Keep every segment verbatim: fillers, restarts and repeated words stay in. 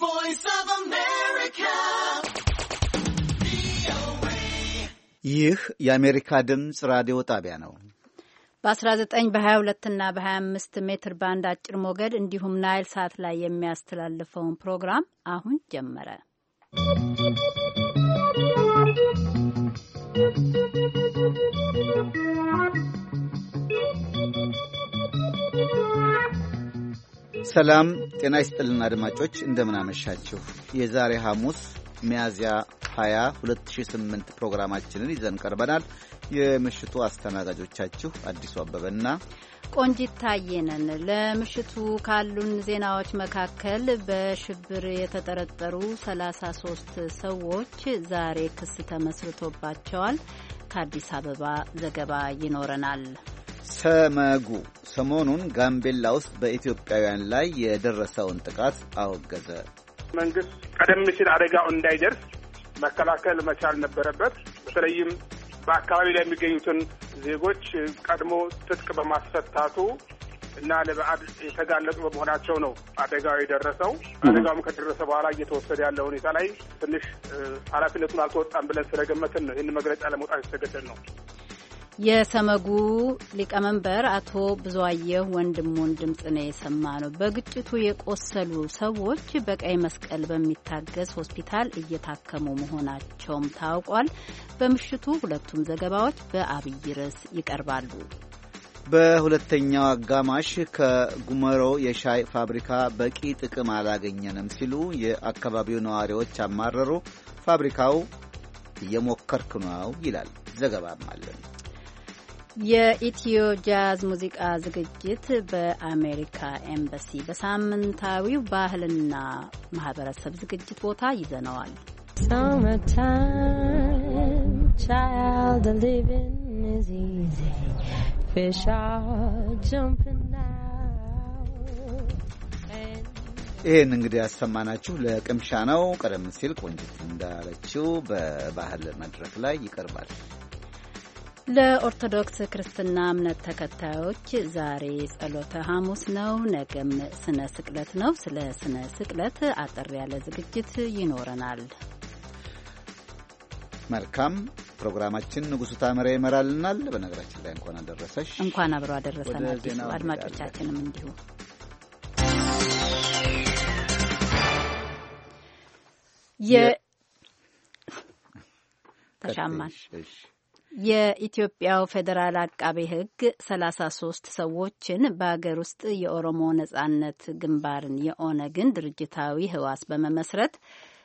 voice of America. ይህ የአሜሪካ ድምፅ ራዲዮ ጣቢያ ነው። በ19 በ22 እና በ25 ሜትር ባንድ አጭር ሞገድ እንዲሁም ናይል ሳት ላይ የሚያስተላልፈውን ፕሮግራም አሁን ጀመረ። ሰላም ጤና ይስጥልን አድማጮች፣ እንደምን አመሻችሁ። የዛሬ ሐሙስ ሚያዝያ ሃያ ሁለት ሺህ ስምንት ፕሮግራማችንን ይዘን ቀርበናል። የምሽቱ አስተናጋጆቻችሁ አዲሱ አበበና ቆንጂት ታየነን። ለምሽቱ ካሉን ዜናዎች መካከል በሽብር የተጠረጠሩ ሰላሳ ሶስት ሰዎች ዛሬ ክስ ተመስርቶባቸዋል። ከአዲስ አበባ ዘገባ ይኖረናል። ሰመጉ ሰሞኑን ጋምቤላ ውስጥ በኢትዮጵያውያን ላይ የደረሰውን ጥቃት አወገዘ። መንግስት ቀደም ሲል አደጋው እንዳይደርስ መከላከል መቻል ነበረበት። በተለይም በአካባቢ ላይ የሚገኙትን ዜጎች ቀድሞ ትጥቅ በማስፈታቱ እና ለበዓል የተጋለጡ በመሆናቸው ነው አደጋው የደረሰው። አደጋውም ከደረሰ በኋላ እየተወሰደ ያለው ሁኔታ ላይ ትንሽ ኃላፊነቱን አልተወጣም ብለን ስለገመትን ነው ይህን መግለጫ ለመውጣት የተገደል ነው። የሰመጉ ሊቀመንበር አቶ ብዙአየሁ ወንድሙን ድምጽ ነው የሰማነው። በግጭቱ የቆሰሉ ሰዎች በቀይ መስቀል በሚታገዝ ሆስፒታል እየታከሙ መሆናቸውም ታውቋል። በምሽቱ ሁለቱም ዘገባዎች በአብይ ርዕስ ይቀርባሉ። በሁለተኛው አጋማሽ ከጉመሮ የሻይ ፋብሪካ በቂ ጥቅም አላገኘንም ሲሉ የአካባቢው ነዋሪዎች አማረሩ። ፋብሪካው እየሞከርክ ነው ይላል። ዘገባም አለን። የኢትዮ ጃዝ ሙዚቃ ዝግጅት በአሜሪካ ኤምባሲ በሳምንታዊው ባህልና ማህበረሰብ ዝግጅት ቦታ ይዘነዋል። ይህን እንግዲህ ያሰማናችሁ ለቅምሻ ነው። ቀደም ሲል ቆንጅት እንዳለችው በባህል መድረክ ላይ ይቀርባል። ለኦርቶዶክስ ክርስትና እምነት ተከታዮች ዛሬ ጸሎተ ሐሙስ ነው። ነገም ስነ ስቅለት ነው። ስለ ስነ ስቅለት አጠር ያለ ዝግጅት ይኖረናል። መልካም ፕሮግራማችን ንጉሱ ታመረ ይመራልናል። በነገራችን ላይ እንኳን አደረሰሽ። እንኳን አብሮ አደረሰን። አድማጮቻችንም እንዲሁ የ ተሻማን የኢትዮጵያው ፌዴራል አቃቤ ሕግ ሰላሳ ሶስት ሰዎችን በአገር ውስጥ የኦሮሞ ነጻነት ግንባርን የኦነግን ድርጅታዊ ህዋስ በመመስረት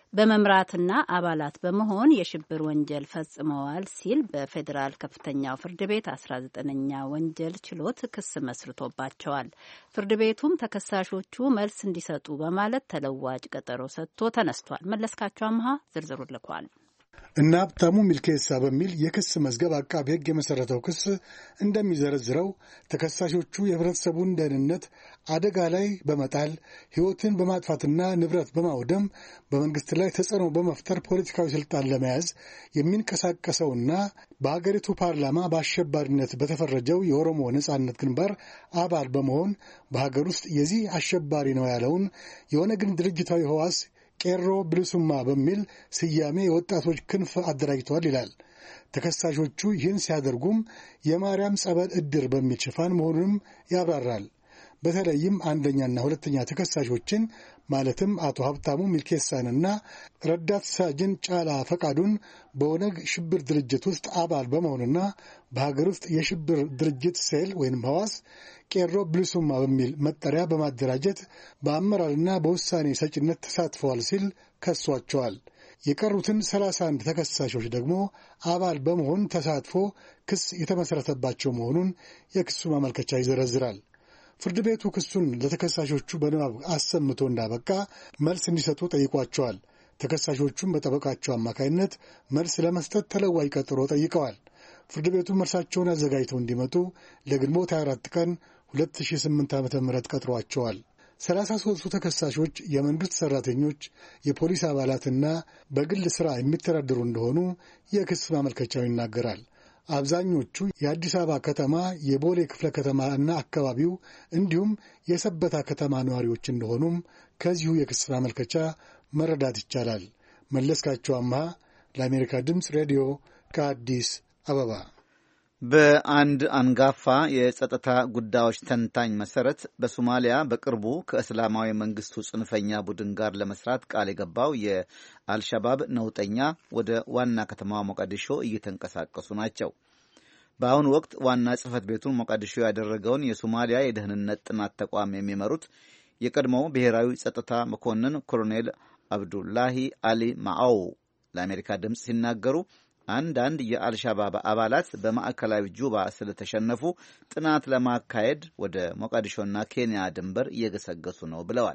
በመምራትና አባላት በመሆን የሽብር ወንጀል ፈጽመዋል ሲል በፌዴራል ከፍተኛው ፍርድ ቤት አስራ ዘጠነኛ ወንጀል ችሎት ክስ መስርቶባቸዋል። ፍርድ ቤቱም ተከሳሾቹ መልስ እንዲሰጡ በማለት ተለዋጭ ቀጠሮ ሰጥቶ ተነስቷል። መለስካቸው አምሃ ዝርዝሩ ልኳል። እና ሀብታሙ ሚልኬሳ በሚል የክስ መዝገብ አቃቤ ሕግ የመሰረተው ክስ እንደሚዘረዝረው ተከሳሾቹ የህብረተሰቡን ደህንነት አደጋ ላይ በመጣል ሕይወትን በማጥፋትና ንብረት በማውደም በመንግስት ላይ ተጽዕኖ በመፍጠር ፖለቲካዊ ስልጣን ለመያዝ የሚንቀሳቀሰውና በአገሪቱ ፓርላማ በአሸባሪነት በተፈረጀው የኦሮሞ ነጻነት ግንባር አባል በመሆን በሀገር ውስጥ የዚህ አሸባሪ ነው ያለውን የኦነግን ድርጅታዊ ህዋስ ቄሮ ብልሱማ በሚል ስያሜ የወጣቶች ክንፍ አደራጅተዋል ይላል። ተከሳሾቹ ይህን ሲያደርጉም የማርያም ጸበል ዕድር በሚል ሽፋን መሆኑንም ያብራራል። በተለይም አንደኛና ሁለተኛ ተከሳሾችን ማለትም አቶ ሀብታሙ ሚልኬሳንና ረዳት ሳጅን ጫላ ፈቃዱን በኦነግ ሽብር ድርጅት ውስጥ አባል በመሆንና በሀገር ውስጥ የሽብር ድርጅት ሴል ወይም ህዋስ ቄሮ ብልሱማ በሚል መጠሪያ በማደራጀት በአመራርና በውሳኔ ሰጭነት ተሳትፈዋል ሲል ከሷቸዋል። የቀሩትን ሰላሳ አንድ ተከሳሾች ደግሞ አባል በመሆን ተሳትፎ ክስ የተመሰረተባቸው መሆኑን የክሱ ማመልከቻ ይዘረዝራል። ፍርድ ቤቱ ክሱን ለተከሳሾቹ በንባብ አሰምቶ እንዳበቃ መልስ እንዲሰጡ ጠይቋቸዋል። ተከሳሾቹም በጠበቃቸው አማካይነት መልስ ለመስጠት ተለዋጭ ቀጠሮ ጠይቀዋል። ፍርድ ቤቱ መልሳቸውን አዘጋጅተው እንዲመጡ ለግንቦት ሃያ አራት ቀን ሁለት ሺህ ስምንት ዓመተ ምህረት ቀጥሯቸዋል። ሰላሳ ሦስቱ ተከሳሾች የመንግሥት ሠራተኞች፣ የፖሊስ አባላትና በግል ሥራ የሚተዳደሩ እንደሆኑ የክስ ማመልከቻው ይናገራል። አብዛኞቹ የአዲስ አበባ ከተማ የቦሌ ክፍለ ከተማ እና አካባቢው እንዲሁም የሰበታ ከተማ ነዋሪዎች እንደሆኑም ከዚሁ የክስ ማመልከቻ መረዳት ይቻላል። መለስካቸው አምሃ ለአሜሪካ ድምፅ ሬዲዮ ከአዲስ አበባ። በአንድ አንጋፋ የጸጥታ ጉዳዮች ተንታኝ መሰረት በሶማሊያ በቅርቡ ከእስላማዊ መንግስቱ ጽንፈኛ ቡድን ጋር ለመስራት ቃል የገባው የአልሻባብ ነውጠኛ ወደ ዋና ከተማዋ ሞቃዲሾ እየተንቀሳቀሱ ናቸው። በአሁኑ ወቅት ዋና ጽህፈት ቤቱን ሞቃዲሾ ያደረገውን የሶማሊያ የደህንነት ጥናት ተቋም የሚመሩት የቀድሞው ብሔራዊ ጸጥታ መኮንን ኮሎኔል አብዱላሂ አሊ ማአው ለአሜሪካ ድምፅ ሲናገሩ አንዳንድ የአልሻባብ አባላት በማዕከላዊ ጁባ ስለተሸነፉ ጥናት ለማካሄድ ወደ ሞቃዲሾና ኬንያ ድንበር እየገሰገሱ ነው ብለዋል።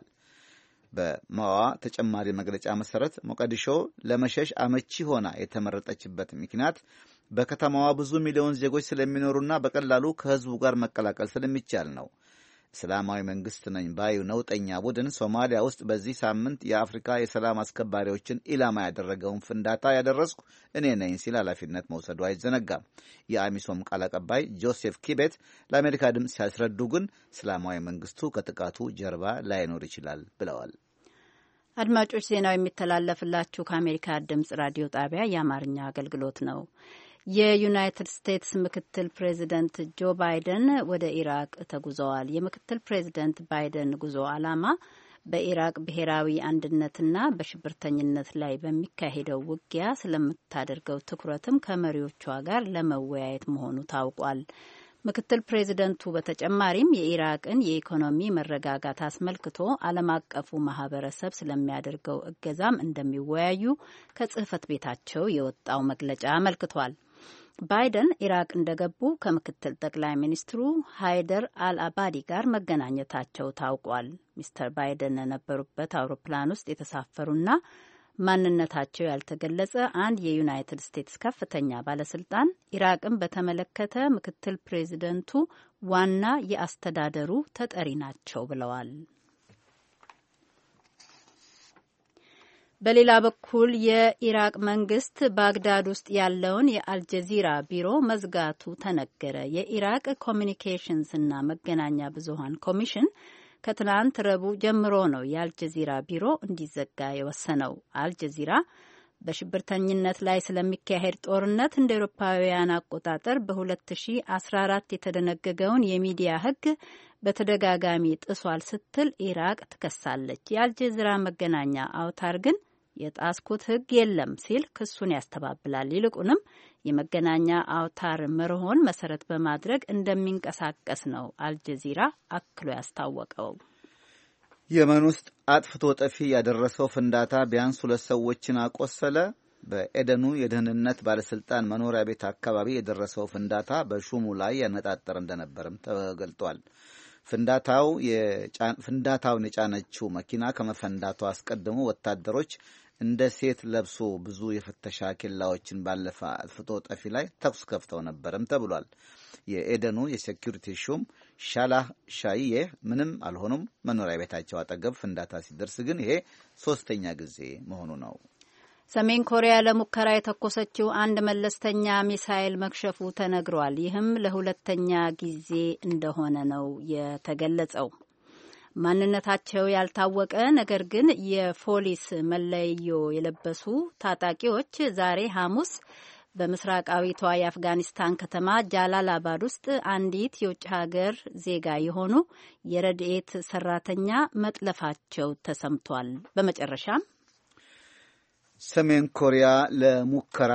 በማዋ ተጨማሪ መግለጫ መሰረት ሞቃዲሾ ለመሸሽ አመቺ ሆና የተመረጠችበት ምክንያት በከተማዋ ብዙ ሚሊዮን ዜጎች ስለሚኖሩና በቀላሉ ከህዝቡ ጋር መቀላቀል ስለሚቻል ነው። እስላማዊ መንግስት ነኝ ባዩ ነውጠኛ ቡድን ሶማሊያ ውስጥ በዚህ ሳምንት የአፍሪካ የሰላም አስከባሪዎችን ኢላማ ያደረገውን ፍንዳታ ያደረስኩ እኔ ነኝ ሲል ኃላፊነት መውሰዱ አይዘነጋም። የአሚሶም ቃል አቀባይ ጆሴፍ ኪቤት ለአሜሪካ ድምፅ ሲያስረዱ ግን እስላማዊ መንግስቱ ከጥቃቱ ጀርባ ላይኖር ይችላል ብለዋል። አድማጮች፣ ዜናው የሚተላለፍላችሁ ከአሜሪካ ድምፅ ራዲዮ ጣቢያ የአማርኛ አገልግሎት ነው። የዩናይትድ ስቴትስ ምክትል ፕሬዚደንት ጆ ባይደን ወደ ኢራቅ ተጉዘዋል። የምክትል ፕሬዚደንት ባይደን ጉዞ ዓላማ በኢራቅ ብሔራዊ አንድነትና በሽብርተኝነት ላይ በሚካሄደው ውጊያ ስለምታደርገው ትኩረትም ከመሪዎቿ ጋር ለመወያየት መሆኑ ታውቋል። ምክትል ፕሬዚደንቱ በተጨማሪም የኢራቅን የኢኮኖሚ መረጋጋት አስመልክቶ ዓለም አቀፉ ማህበረሰብ ስለሚያደርገው እገዛም እንደሚወያዩ ከጽህፈት ቤታቸው የወጣው መግለጫ አመልክቷል። ባይደን ኢራቅ እንደገቡ ከምክትል ጠቅላይ ሚኒስትሩ ሃይደር አልአባዲ ጋር መገናኘታቸው ታውቋል። ሚስተር ባይደን የነበሩበት አውሮፕላን ውስጥ የተሳፈሩና ማንነታቸው ያልተገለጸ አንድ የዩናይትድ ስቴትስ ከፍተኛ ባለስልጣን ኢራቅን በተመለከተ ምክትል ፕሬዚደንቱ ዋና የአስተዳደሩ ተጠሪ ናቸው ብለዋል። በሌላ በኩል የኢራቅ መንግስት ባግዳድ ውስጥ ያለውን የአልጀዚራ ቢሮ መዝጋቱ ተነገረ። የኢራቅ ኮሚኒኬሽንስና መገናኛ ብዙሃን ኮሚሽን ከትናንት ረቡዕ ጀምሮ ነው የአልጀዚራ ቢሮ እንዲዘጋ የወሰነው። አልጀዚራ በሽብርተኝነት ላይ ስለሚካሄድ ጦርነት እንደ ኤሮፓውያን አቆጣጠር በ2014 የተደነገገውን የሚዲያ ሕግ በተደጋጋሚ ጥሷል ስትል ኢራቅ ትከሳለች። የአልጀዚራ መገናኛ አውታር ግን የጣስኩት ሕግ የለም ሲል ክሱን ያስተባብላል። ይልቁንም የመገናኛ አውታር መርሆን መሰረት በማድረግ እንደሚንቀሳቀስ ነው አልጀዚራ አክሎ ያስታወቀው። የመን ውስጥ አጥፍቶ ጠፊ ያደረሰው ፍንዳታ ቢያንስ ሁለት ሰዎችን አቆሰለ። በኤደኑ የደህንነት ባለስልጣን መኖሪያ ቤት አካባቢ የደረሰው ፍንዳታ በሹሙ ላይ ያነጣጠረ እንደነበርም ተገልጧል። ፍንዳታው ፍንዳታውን የጫነችው መኪና ከመፈንዳቱ አስቀድሞ ወታደሮች እንደ ሴት ለብሶ ብዙ የፍተሻ ኬላዎችን ባለፈ አጥፍቶ ጠፊ ላይ ተኩስ ከፍተው ነበርም ተብሏል። የኤደኑ የሴኩሪቲ ሹም ሻላህ ሻይዬ ምንም አልሆኑም፣ መኖሪያ ቤታቸው አጠገብ ፍንዳታ ሲደርስ ግን ይሄ ሶስተኛ ጊዜ መሆኑ ነው። ሰሜን ኮሪያ ለሙከራ የተኮሰችው አንድ መለስተኛ ሚሳኤል መክሸፉ ተነግሯል። ይህም ለሁለተኛ ጊዜ እንደሆነ ነው የተገለጸው። ማንነታቸው ያልታወቀ ነገር ግን የፖሊስ መለዮ የለበሱ ታጣቂዎች ዛሬ ሐሙስ በምስራቃዊቷ የአፍጋኒስታን ከተማ ጃላላባድ ውስጥ አንዲት የውጭ ሀገር ዜጋ የሆኑ የረድኤት ሰራተኛ መጥለፋቸው ተሰምቷል። በመጨረሻም ሰሜን ኮሪያ ለሙከራ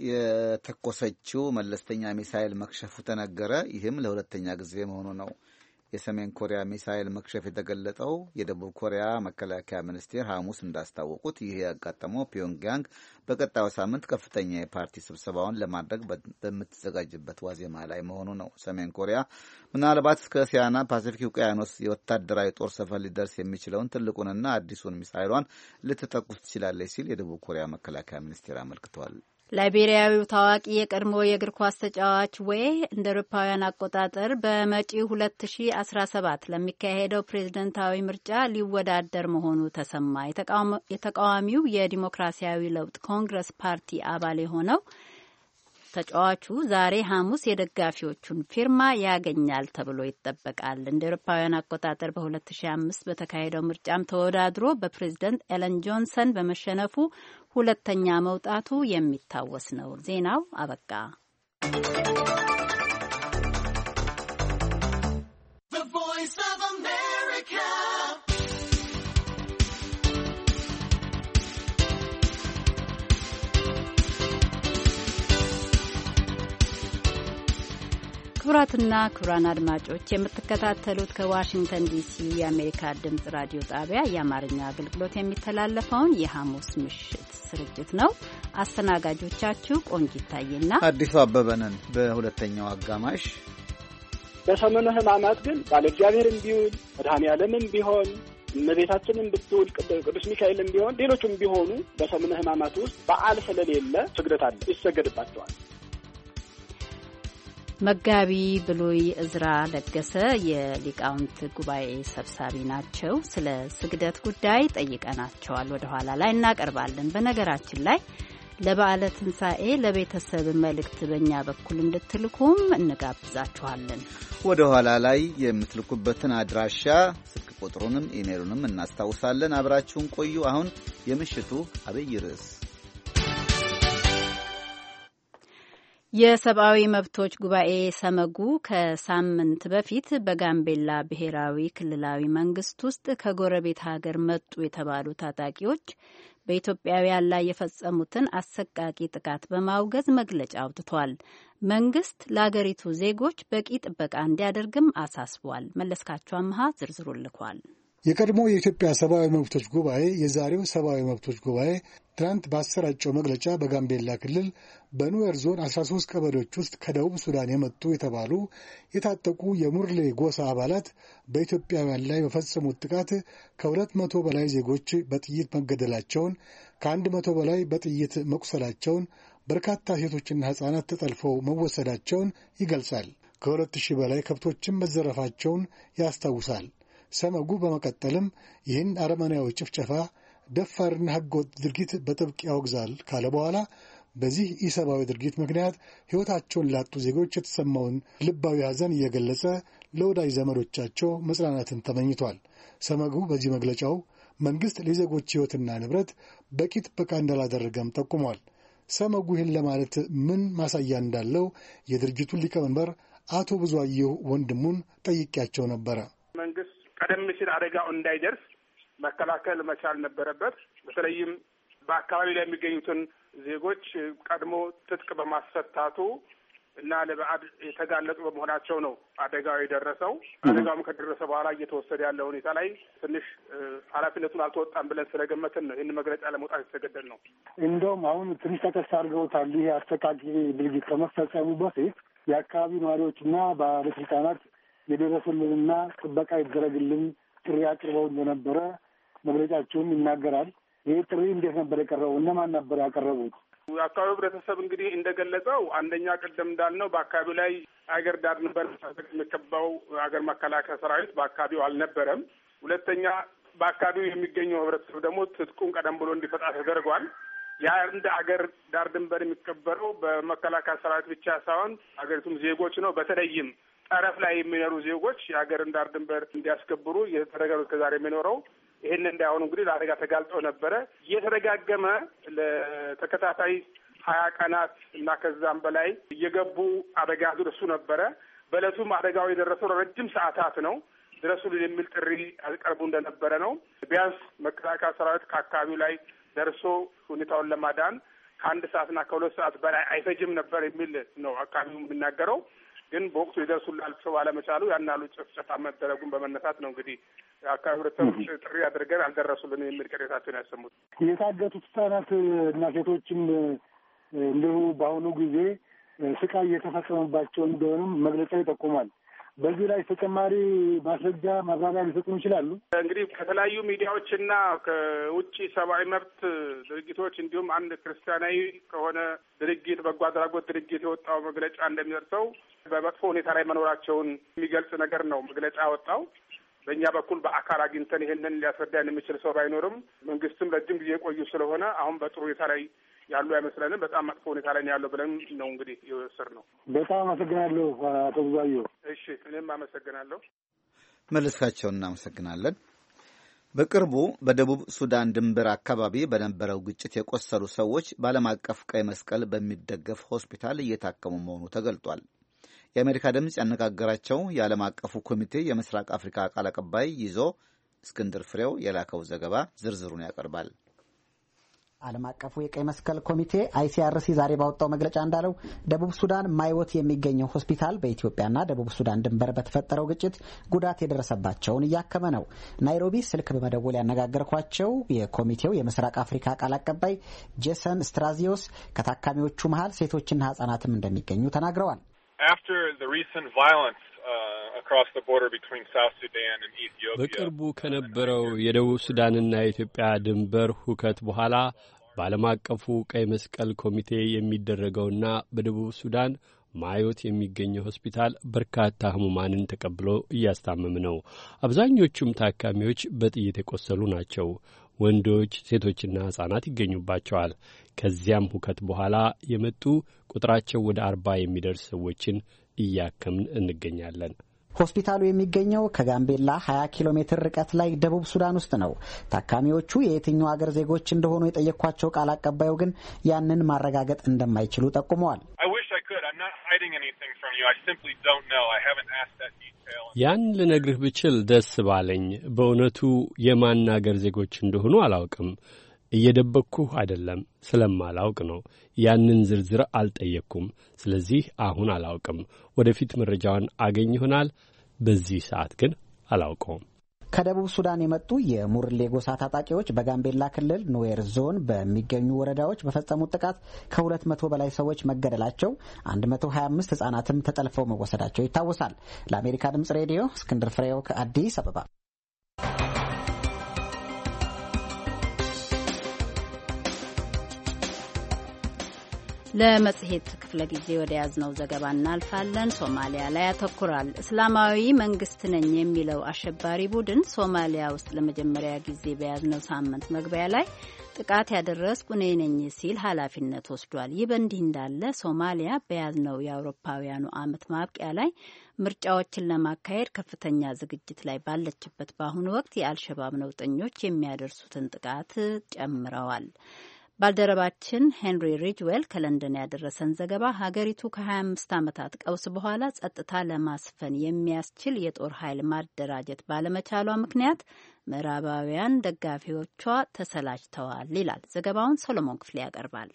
የተኮሰችው መለስተኛ ሚሳኤል መክሸፉ ተነገረ። ይህም ለሁለተኛ ጊዜ መሆኑ ነው። የሰሜን ኮሪያ ሚሳኤል መክሸፍ የተገለጠው የደቡብ ኮሪያ መከላከያ ሚኒስቴር ሐሙስ እንዳስታወቁት ይህ ያጋጠመው ፒዮንግያንግ በቀጣዩ ሳምንት ከፍተኛ የፓርቲ ስብሰባውን ለማድረግ በምትዘጋጅበት ዋዜማ ላይ መሆኑ ነው። ሰሜን ኮሪያ ምናልባት እስከ እስያና ፓሲፊክ ውቅያኖስ የወታደራዊ ጦር ሰፈር ሊደርስ የሚችለውን ትልቁንና አዲሱን ሚሳኤሏን ልትተኩስ ትችላለች ሲል የደቡብ ኮሪያ መከላከያ ሚኒስቴር አመልክቷል። ላይቤሪያዊው ታዋቂ የቀድሞ የእግር ኳስ ተጫዋች ዌይ እንደ አውሮፓውያን አቆጣጠር በመጪው ሁለት ሺ አስራ ሰባት ለሚካሄደው ፕሬዝደንታዊ ምርጫ ሊወዳደር መሆኑ ተሰማ። የተቃዋሚው የዲሞክራሲያዊ ለውጥ ኮንግረስ ፓርቲ አባል የሆነው ተጫዋቹ ዛሬ ሐሙስ የደጋፊዎቹን ፊርማ ያገኛል ተብሎ ይጠበቃል። እንደ አውሮፓውያን አቆጣጠር በሁለት ሺህ አምስት በተካሄደው ምርጫም ተወዳድሮ በፕሬዝዳንት ኤለን ጆንሰን በመሸነፉ ሁለተኛ መውጣቱ የሚታወስ ነው። ዜናው አበቃ። ክቡራትና ክቡራን አድማጮች የምትከታተሉት ከዋሽንግተን ዲሲ የአሜሪካ ድምጽ ራዲዮ ጣቢያ የአማርኛ አገልግሎት የሚተላለፈውን የሐሙስ ምሽት ስርጭት ነው። አስተናጋጆቻችሁ ቆንጂት ታዬና አዲሱ አበበ ነን። በሁለተኛው አጋማሽ በሰሙነ ሕማማት ግን ባለ እግዚአብሔርም ቢሆን መድኃኔዓለምም ቢሆን እመቤታችንም ብትውል ቅዱስ ሚካኤልም ቢሆን ሌሎችም ቢሆኑ በሰሙነ ሕማማት ውስጥ በዓል ስለሌለ ስግደት አለ፣ ይሰገድባቸዋል። መጋቢ ብሉይ እዝራ ለገሰ የሊቃውንት ጉባኤ ሰብሳቢ ናቸው። ስለ ስግደት ጉዳይ ጠይቀናቸዋል። ወደ ኋላ ላይ እናቀርባለን። በነገራችን ላይ ለበዓለ ትንሣኤ ለቤተሰብ መልእክት በእኛ በኩል እንድትልኩም እንጋብዛችኋለን። ወደ ኋላ ላይ የምትልኩበትን አድራሻ ስልክ ቁጥሩንም ኢሜይሉንም እናስታውሳለን። አብራችሁን ቆዩ። አሁን የምሽቱ አብይ ርዕስ የሰብአዊ መብቶች ጉባኤ ሰመጉ ከሳምንት በፊት በጋምቤላ ብሔራዊ ክልላዊ መንግስት ውስጥ ከጎረቤት ሀገር መጡ የተባሉ ታጣቂዎች በኢትዮጵያውያን ላይ የፈጸሙትን አሰቃቂ ጥቃት በማውገዝ መግለጫ አውጥቷል። መንግስት ለአገሪቱ ዜጎች በቂ ጥበቃ እንዲያደርግም አሳስቧል። መለስካቸው አምሃ ዝርዝሩ ልኳል። የቀድሞ የኢትዮጵያ ሰብአዊ መብቶች ጉባኤ የዛሬው ሰብአዊ መብቶች ጉባኤ ትናንት ባሰራጨው መግለጫ በጋምቤላ ክልል በኑዌር ዞን አስራ ሶስት ቀበሌዎች ውስጥ ከደቡብ ሱዳን የመጡ የተባሉ የታጠቁ የሙርሌ ጎሳ አባላት በኢትዮጵያውያን ላይ በፈጸሙት ጥቃት ከሁለት መቶ በላይ ዜጎች በጥይት መገደላቸውን፣ ከአንድ መቶ በላይ በጥይት መቁሰላቸውን፣ በርካታ ሴቶችና ሕፃናት ተጠልፈው መወሰዳቸውን ይገልጻል። ከሁለት ሺህ በላይ ከብቶችም መዘረፋቸውን ያስታውሳል። ሰመጉ በመቀጠልም ይህን አረመናዊ ጭፍጨፋ ደፋርና ሕገወጥ ድርጊት በጥብቅ ያወግዛል ካለ በኋላ በዚህ ኢሰብአዊ ድርጊት ምክንያት ሕይወታቸውን ላጡ ዜጎች የተሰማውን ልባዊ ሐዘን እየገለጸ ለወዳጅ ዘመዶቻቸው መጽናናትን ተመኝቷል። ሰመጉ በዚህ መግለጫው መንግሥት ለዜጎች ሕይወትና ንብረት በቂ ጥበቃ እንዳላደረገም ጠቁሟል። ሰመጉ ይህን ለማለት ምን ማሳያ እንዳለው የድርጅቱን ሊቀመንበር አቶ ብዙአየሁ ወንድሙን ጠይቄያቸው ነበረ። መንግስት ቀደም ሲል አደጋው እንዳይደርስ መከላከል መቻል ነበረበት። በተለይም በአካባቢ ላይ የሚገኙትን ዜጎች ቀድሞ ትጥቅ በማስፈታቱ እና ለበዓድ የተጋለጡ በመሆናቸው ነው አደጋው የደረሰው። አደጋውም ከደረሰ በኋላ እየተወሰደ ያለው ሁኔታ ላይ ትንሽ ኃላፊነቱን አልተወጣም ብለን ስለገመትን ነው ይህን መግለጫ ለመውጣት የተገደል ነው። እንደውም አሁን ትንሽ ተቀስ አድርገውታል። ይህ አሰቃቂ ድርጊት ከመፈጸሙ በፊት የአካባቢ ነዋሪዎችና ባለስልጣናት የደረሱልንና ጥበቃ ይደረግልን ጥሪ አቅርበው እንደነበረ መግለጫቸውም ይናገራል። ይህ ጥሪ እንዴት ነበር የቀረበው? እነማን ነበር ያቀረቡት? የአካባቢው ህብረተሰብ እንግዲህ እንደገለጸው አንደኛ ቅድም እንዳልነው በአካባቢው ላይ አገር ዳር ድንበር የሚከባው አገር መከላከያ ሰራዊት በአካባቢው አልነበረም። ሁለተኛ በአካባቢው የሚገኘው ህብረተሰብ ደግሞ ትጥቁን ቀደም ብሎ እንዲፈታ ተደርጓል። ያ እንደ አገር ዳር ድንበር የሚከበረው በመከላከያ ሰራዊት ብቻ ሳይሆን አገሪቱም ዜጎች ነው። በተለይም ጠረፍ ላይ የሚኖሩ ዜጎች የሀገርን ዳር ድንበር እንዲያስከብሩ እየተደረገ ነው ከዛሬ የሚኖረው። ይህን እንዳይሆኑ እንግዲህ ለአደጋ ተጋልጠው ነበረ። እየተደጋገመ ለተከታታይ ሀያ ቀናት እና ከዛም በላይ እየገቡ አደጋ ድረሱ ነበረ። በዕለቱም አደጋው የደረሰው ረጅም ሰዓታት ነው። ድረሱልን የሚል ጥሪ አቀርቡ እንደነበረ ነው። ቢያንስ መከላከያ ሰራዊት ከአካባቢው ላይ ደርሶ ሁኔታውን ለማዳን ከአንድ ሰዓትና ከሁለት ሰዓት በላይ አይፈጅም ነበር የሚል ነው አካባቢው የሚናገረው። ግን በወቅቱ የደርሱላል ሰው አለመቻሉ ያናሉ ጭፍጨፋ መደረጉን በመነሳት ነው እንግዲህ አካባቢ ህብረተሰቦች ጥሪ አድርገን አልደረሱልን የሚል ቅሬታቸውን ያሰሙት። የታገቱት ህጻናት እና ሴቶችም እንዲሁ በአሁኑ ጊዜ ስቃይ እየተፈጸመባቸው እንደሆነም መግለጫ ይጠቁማል። በዚህ ላይ ተጨማሪ ማስረጃ ማብራሪያ ሊሰጡን ይችላሉ? እንግዲህ ከተለያዩ ሚዲያዎችና ከውጭ ሰብአዊ መብት ድርጅቶች እንዲሁም አንድ ክርስቲያናዊ ከሆነ ድርጅት በጎ አድራጎት ድርጅት የወጣው መግለጫ እንደሚደርሰው በመጥፎ ሁኔታ ላይ መኖራቸውን የሚገልጽ ነገር ነው መግለጫ ያወጣው። በእኛ በኩል በአካል አግኝተን ይሄንን ሊያስረዳን የሚችል ሰው ባይኖርም መንግስትም ረጅም ጊዜ የቆዩ ስለሆነ አሁን በጥሩ ሁኔታ ላይ ያሉ አይመስለንም። በጣም መጥፎ ሁኔታ ላይ ያለው ብለን ነው እንግዲህ የወሰድነው። በጣም አመሰግናለሁ አቶ ብዙአየሁ። እሺ እኔም አመሰግናለሁ። መለስካቸውን እናመሰግናለን። በቅርቡ በደቡብ ሱዳን ድንበር አካባቢ በነበረው ግጭት የቆሰሉ ሰዎች በዓለም አቀፍ ቀይ መስቀል በሚደገፍ ሆስፒታል እየታከሙ መሆኑ ተገልጧል። የአሜሪካ ድምፅ ያነጋገራቸው የዓለም አቀፉ ኮሚቴ የምስራቅ አፍሪካ ቃል አቀባይ ይዞ እስክንድር ፍሬው የላከው ዘገባ ዝርዝሩን ያቀርባል። ዓለም አቀፉ የቀይ መስቀል ኮሚቴ አይሲአርሲ ዛሬ ባወጣው መግለጫ እንዳለው ደቡብ ሱዳን ማይወት የሚገኘው ሆስፒታል በኢትዮጵያና ደቡብ ሱዳን ድንበር በተፈጠረው ግጭት ጉዳት የደረሰባቸውን እያከመ ነው። ናይሮቢ ስልክ በመደወል ያነጋገርኳቸው የኮሚቴው የምስራቅ አፍሪካ ቃል አቀባይ ጄሰን ስትራዚዮስ ከታካሚዎቹ መሃል ሴቶችና ህጻናትም እንደሚገኙ ተናግረዋል። After the recent violence uh, across the border between South Sudan and Ethiopia በቅርቡ ከነበረው የደቡብ ሱዳንና የኢትዮጵያ ድንበር ሁከት በኋላ በዓለም አቀፉ ቀይ መስቀል ኮሚቴ የሚደረገውና በደቡብ ሱዳን ማዮት የሚገኘው ሆስፒታል በርካታ ህሙማንን ተቀብሎ እያስታመመ ነው። አብዛኞቹም ታካሚዎች በጥይት የቆሰሉ ናቸው። ወንዶች፣ ሴቶችና ህጻናት ይገኙባቸዋል። ከዚያም ሁከት በኋላ የመጡ ቁጥራቸው ወደ አርባ የሚደርስ ሰዎችን እያከምን እንገኛለን። ሆስፒታሉ የሚገኘው ከጋምቤላ ሀያ ኪሎ ሜትር ርቀት ላይ ደቡብ ሱዳን ውስጥ ነው። ታካሚዎቹ የየትኛው አገር ዜጎች እንደሆኑ የጠየኳቸው ቃል አቀባዩ ግን ያንን ማረጋገጥ እንደማይችሉ ጠቁመዋል። ያን ልነግርህ ብችል ደስ ባለኝ። በእውነቱ የማን አገር ዜጎች እንደሆኑ አላውቅም። እየደበቅኩህ አይደለም፣ ስለማላውቅ ነው። ያንን ዝርዝር አልጠየቅኩም። ስለዚህ አሁን አላውቅም። ወደፊት መረጃውን አገኝ ይሆናል። በዚህ ሰዓት ግን አላውቀውም። ከደቡብ ሱዳን የመጡ የሙርሌ ጎሳ ታጣቂዎች በጋምቤላ ክልል ኑዌር ዞን በሚገኙ ወረዳዎች በፈጸሙት ጥቃት ከሁለት መቶ በላይ ሰዎች መገደላቸው፣ አንድ መቶ ሀያ አምስት ህጻናትም ተጠልፈው መወሰዳቸው ይታወሳል። ለአሜሪካ ድምጽ ሬዲዮ እስክንድር ፍሬው ከአዲስ አበባ። ለመጽሔት ክፍለ ጊዜ ወደ ያዝነው ዘገባ እናልፋለን። ሶማሊያ ላይ ያተኩራል። እስላማዊ መንግስት ነኝ የሚለው አሸባሪ ቡድን ሶማሊያ ውስጥ ለመጀመሪያ ጊዜ በያዝነው ሳምንት መግቢያ ላይ ጥቃት ያደረስኩ እኔ ነኝ ሲል ኃላፊነት ወስዷል። ይህ በእንዲህ እንዳለ ሶማሊያ በያዝነው የአውሮፓውያኑ ዓመት ማብቂያ ላይ ምርጫዎችን ለማካሄድ ከፍተኛ ዝግጅት ላይ ባለችበት በአሁኑ ወቅት የአልሸባብ ነውጠኞች የሚያደርሱትን ጥቃት ጨምረዋል። ባልደረባችን ሄንሪ ሪጅዌል ከለንደን ያደረሰን ዘገባ ሀገሪቱ ከሀያ አምስት ዓመታት ቀውስ በኋላ ጸጥታ ለማስፈን የሚያስችል የጦር ኃይል ማደራጀት ባለመቻሏ ምክንያት ምዕራባውያን ደጋፊዎቿ ተሰላችተዋል ይላል። ዘገባውን ሰሎሞን ክፍሌ ያቀርባል።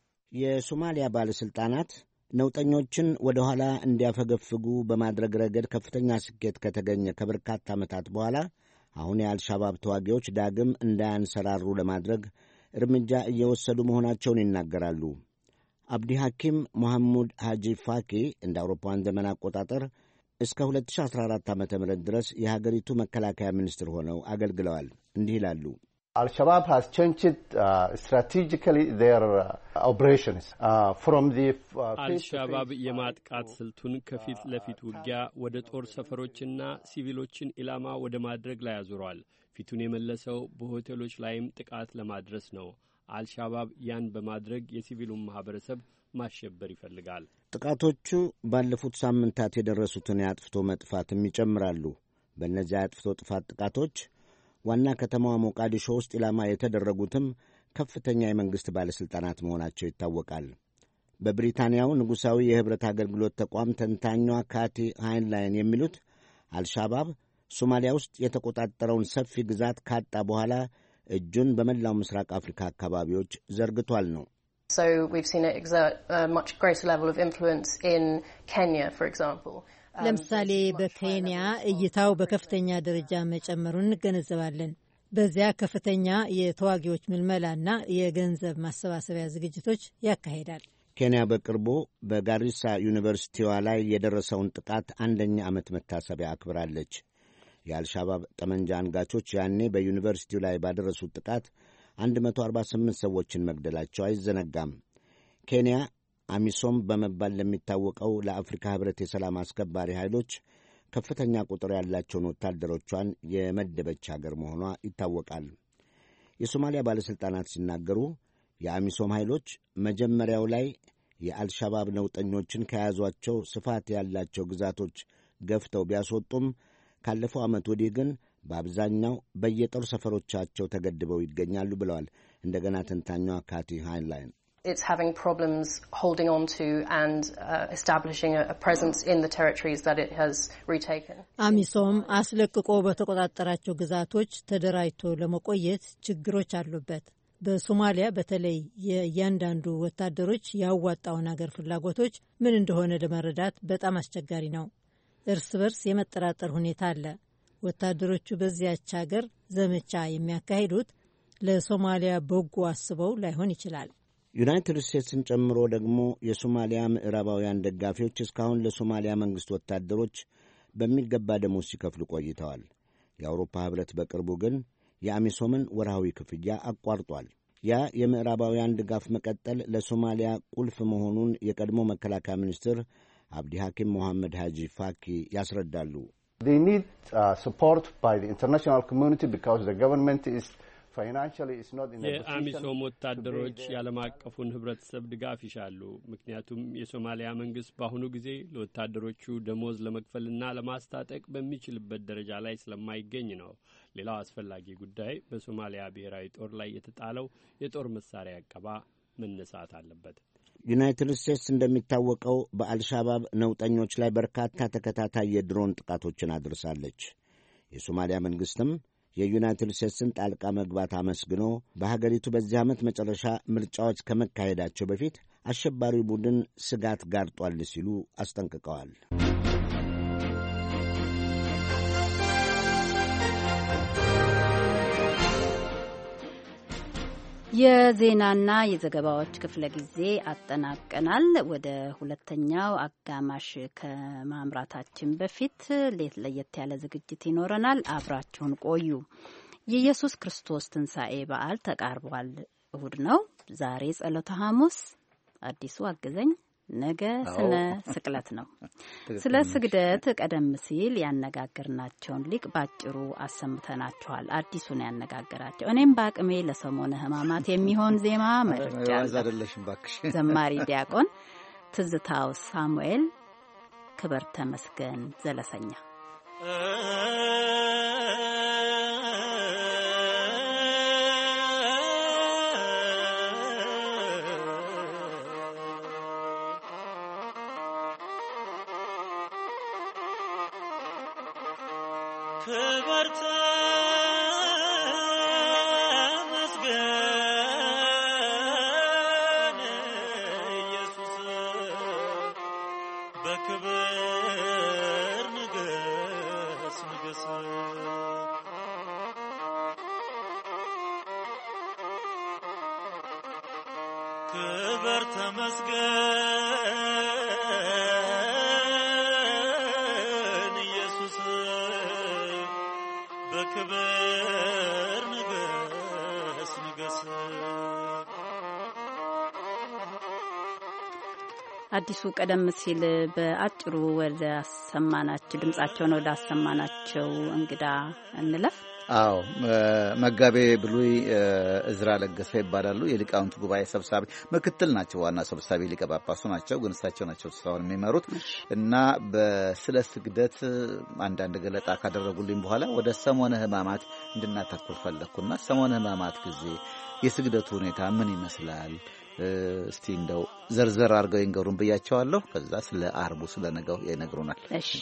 የሶማሊያ ባለሥልጣናት ነውጠኞችን ወደ ኋላ እንዲያፈገፍጉ በማድረግ ረገድ ከፍተኛ ስኬት ከተገኘ ከበርካታ ዓመታት በኋላ አሁን የአልሻባብ ተዋጊዎች ዳግም እንዳያንሰራሩ ለማድረግ እርምጃ እየወሰዱ መሆናቸውን ይናገራሉ። አብዲ ሐኪም መሐሙድ ሐጂ ፋኪ እንደ አውሮፓውያን ዘመን አቆጣጠር እስከ ሁለት ሺህ አስራ አራት ዓ ም ድረስ የሀገሪቱ መከላከያ ሚኒስትር ሆነው አገልግለዋል። እንዲህ ይላሉ። Al-Shabaab has changed uh, strategically their uh, operations uh, from the አልሻባብ የማጥቃት ስልቱን ከፊት ለፊት ውጊያ ወደ ጦር ሰፈሮችና ሲቪሎችን ኢላማ ወደ ማድረግ ላይ አዙሯል። ፊቱን የመለሰው በሆቴሎች ላይም ጥቃት ለማድረስ ነው። አልሻባብ ያን በማድረግ የሲቪሉን ማህበረሰብ ማሸበር ይፈልጋል። ጥቃቶቹ ባለፉት ሳምንታት የደረሱትን የአጥፍቶ መጥፋትም ይጨምራሉ። በእነዚህ የአጥፍቶ ጥፋት ጥቃቶች ዋና ከተማዋ ሞቃዲሾ ውስጥ ኢላማ የተደረጉትም ከፍተኛ የመንግሥት ባለሥልጣናት መሆናቸው ይታወቃል። በብሪታንያው ንጉሣዊ የኅብረት አገልግሎት ተቋም ተንታኟ ካቲ ሃይንላይን የሚሉት አልሻባብ ሶማሊያ ውስጥ የተቆጣጠረውን ሰፊ ግዛት ካጣ በኋላ እጁን በመላው ምስራቅ አፍሪካ አካባቢዎች ዘርግቷል ነው። So we've seen it exert a much greater level of influence in Kenya, for example. ለምሳሌ በኬንያ እይታው በከፍተኛ ደረጃ መጨመሩን እንገነዘባለን። በዚያ ከፍተኛ የተዋጊዎች ምልመላና የገንዘብ ማሰባሰቢያ ዝግጅቶች ያካሂዳል። ኬንያ በቅርቡ በጋሪሳ ዩኒቨርሲቲዋ ላይ የደረሰውን ጥቃት አንደኛ ዓመት መታሰቢያ አክብራለች። የአልሻባብ ጠመንጃ አንጋቾች ያኔ በዩኒቨርሲቲው ላይ ባደረሱት ጥቃት አንድ መቶ አርባ ስምንት ሰዎችን መግደላቸው አይዘነጋም። ኬንያ አሚሶም በመባል ለሚታወቀው ለአፍሪካ ኅብረት የሰላም አስከባሪ ኃይሎች ከፍተኛ ቁጥር ያላቸውን ወታደሮቿን የመደበች አገር መሆኗ ይታወቃል። የሶማሊያ ባለሥልጣናት ሲናገሩ የአሚሶም ኃይሎች መጀመሪያው ላይ የአልሻባብ ነውጠኞችን ከያዟቸው ስፋት ያላቸው ግዛቶች ገፍተው ቢያስወጡም ካለፈው ዓመት ወዲህ ግን በአብዛኛው በየጦር ሰፈሮቻቸው ተገድበው ይገኛሉ ብለዋል እንደገና ተንታኟ ካቲ ሃይንላይን። It's having problems holding on to and uh, establishing a, a presence in the territories that it has retaken. አሚሶም አስለቅቆ በተቆጣጠራቸው ግዛቶች ተደራጅቶ ለመቆየት ችግሮች አሉበት። በሶማሊያ በተለይ የእያንዳንዱ ወታደሮች ያዋጣውን ሀገር ፍላጎቶች ምን እንደሆነ ለመረዳት በጣም አስቸጋሪ ነው። እርስ በርስ የመጠራጠር ሁኔታ አለ። ወታደሮቹ በዚያች ሀገር ዘመቻ የሚያካሂዱት ለሶማሊያ በጎ አስበው ላይሆን ይችላል። ዩናይትድ ስቴትስን ጨምሮ ደግሞ የሶማሊያ ምዕራባውያን ደጋፊዎች እስካሁን ለሶማሊያ መንግሥት ወታደሮች በሚገባ ደሞዝ ሲከፍሉ ቆይተዋል። የአውሮፓ ኅብረት በቅርቡ ግን የአሚሶምን ወርሃዊ ክፍያ አቋርጧል። ያ የምዕራባውያን ድጋፍ መቀጠል ለሶማሊያ ቁልፍ መሆኑን የቀድሞ መከላከያ ሚኒስትር አብዲ ሐኪም ሞሐመድ ሐጂ ፋኪ ያስረዳሉ። They need uh, support by the international community because the government is financially is not in a position. የአሚሶም ወታደሮች የዓለም አቀፉን ህብረተሰብ ድጋፍ ይሻሉ። ምክንያቱም የሶማሊያ መንግስት በአሁኑ ጊዜ ለወታደሮቹ ደሞዝ ለመክፈልና ለማስታጠቅ በሚችልበት ደረጃ ላይ ስለማይገኝ ነው። ሌላው አስፈላጊ ጉዳይ በሶማሊያ ብሔራዊ ጦር ላይ የተጣለው የጦር መሳሪያ አቀባ መነሳት አለበት። ዩናይትድ ስቴትስ እንደሚታወቀው በአልሻባብ ነውጠኞች ላይ በርካታ ተከታታይ የድሮን ጥቃቶችን አድርሳለች። የሶማሊያ መንግሥትም የዩናይትድ ስቴትስን ጣልቃ መግባት አመስግኖ በሀገሪቱ በዚህ ዓመት መጨረሻ ምርጫዎች ከመካሄዳቸው በፊት አሸባሪው ቡድን ስጋት ጋርጧል ሲሉ አስጠንቅቀዋል። የዜናና የዘገባዎች ክፍለ ጊዜ አጠናቀናል። ወደ ሁለተኛው አጋማሽ ከማምራታችን በፊት ሌት ለየት ያለ ዝግጅት ይኖረናል። አብራችሁን ቆዩ። የኢየሱስ ክርስቶስ ትንሣኤ በዓል ተቃርቧል። እሁድ ነው ዛሬ። ጸሎተ ሐሙስ አዲሱ አግዘኝ። ነገ ስነ ስቅለት ነው። ስለ ስግደት ቀደም ሲል ያነጋገርናቸውን ሊቅ ባጭሩ አሰምተናቸዋል። አዲሱን ያነጋገራቸው እኔም በአቅሜ ለሰሞነ ሕማማት የሚሆን ዜማ መርጫለሁ። ዘማሪ ዲያቆን ትዝታው ሳሙኤል ክብር ተመስገን ዘለሰኛ ክብር ተመስገን ኢየሱስ በክብር ንገስ ንገስ። አዲሱ ቀደም ሲል በአጭሩ ወደ አሰማናቸው ድምጻቸውን ወደ አሰማናቸው እንግዳ እንለፍ። አዎ መጋቤ ብሉይ እዝራ ለገሰ ይባላሉ። የሊቃውንት ጉባኤ ሰብሳቢ ምክትል ናቸው። ዋና ሰብሳቢ ሊቀ ጳጳሱ ናቸው፣ ግን እሳቸው ናቸው ስራውን የሚመሩት እና በስለ ስግደት አንዳንድ ገለጣ ካደረጉልኝ በኋላ ወደ ሰሞነ ሕማማት እንድናተኩር ፈለግኩና ሰሞነ ሕማማት ጊዜ የስግደቱ ሁኔታ ምን ይመስላል? እስቲ እንደው ዘርዘር አድርገው ይንገሩን ብያቸዋለሁ። ከዛ ስለ አርቡ ስለ ነገው ይነግሩናል። እሺ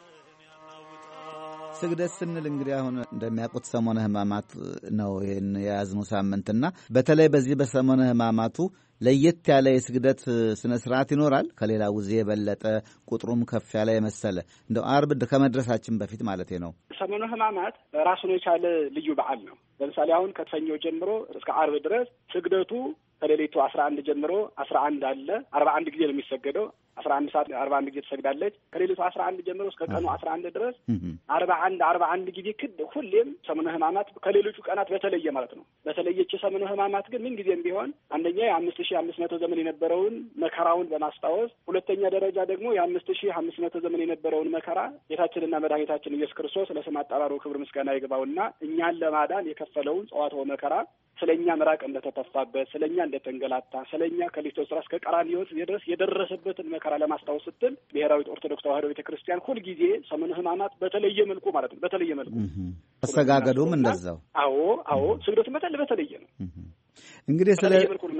ስግደት ስንል እንግዲህ አሁን እንደሚያውቁት ሰሞነ ሕማማት ነው ይሄን የያዝነው ሳምንትና በተለይ በዚህ በሰሞነ ሕማማቱ ለየት ያለ የስግደት ስነ ስርዓት ይኖራል። ከሌላ ጊዜ የበለጠ ቁጥሩም ከፍ ያለ የመሰለ እንደው አርብ ከመድረሳችን በፊት ማለት ነው። ሰሞነ ሕማማት ራሱን የቻለ ልዩ በዓል ነው። ለምሳሌ አሁን ከሰኞ ጀምሮ እስከ አርብ ድረስ ስግደቱ ከሌሊቱ አስራ አንድ ጀምሮ አስራ አንድ አለ። አርባ አንድ ጊዜ ነው የሚሰገደው። አስራ አንድ ሰዓት አርባ አንድ ጊዜ ትሰግዳለች። ከሌሊቱ አስራ አንድ ጀምሮ እስከ ቀኑ አስራ አንድ ድረስ አርባ አንድ አርባ አንድ ጊዜ ክድ ሁሌም ሰሙነ ሕማማት ከሌሎቹ ቀናት በተለየ ማለት ነው። በተለየች ሰሙነ ሕማማት ግን ምን ጊዜም ቢሆን አንደኛ የአምስት ሺህ አምስት መቶ ዘመን የነበረውን መከራውን በማስታወስ፣ ሁለተኛ ደረጃ ደግሞ የአምስት ሺህ አምስት መቶ ዘመን የነበረውን መከራ ጌታችንና መድኃኒታችን ኢየሱስ ክርስቶስ ለስም አጠራሩ ክብር ምስጋና ይግባውና እኛን ለማዳን የከፈለውን ጸዋትወ መከራ ስለኛ ምራቅ እንደተተፋበት፣ ስለኛ እንደተንገላታ፣ ስለኛ ከሊቶስ ራስ ከቀራንዮ ድረስ የደረሰበትን መከራ ለማስታወስ ስትል ብሔራዊት ኦርቶዶክስ ተዋሕዶ ቤተክርስቲያን ሁል ጊዜ ሰሙነ ሕማማት በተለየ መልኩ ማለት ነው በተለየ መልኩ አሰጋገዱም እንደዛው። አዎ አዎ ስግደቱም በተለየ ነው። እንግዲህ ስለ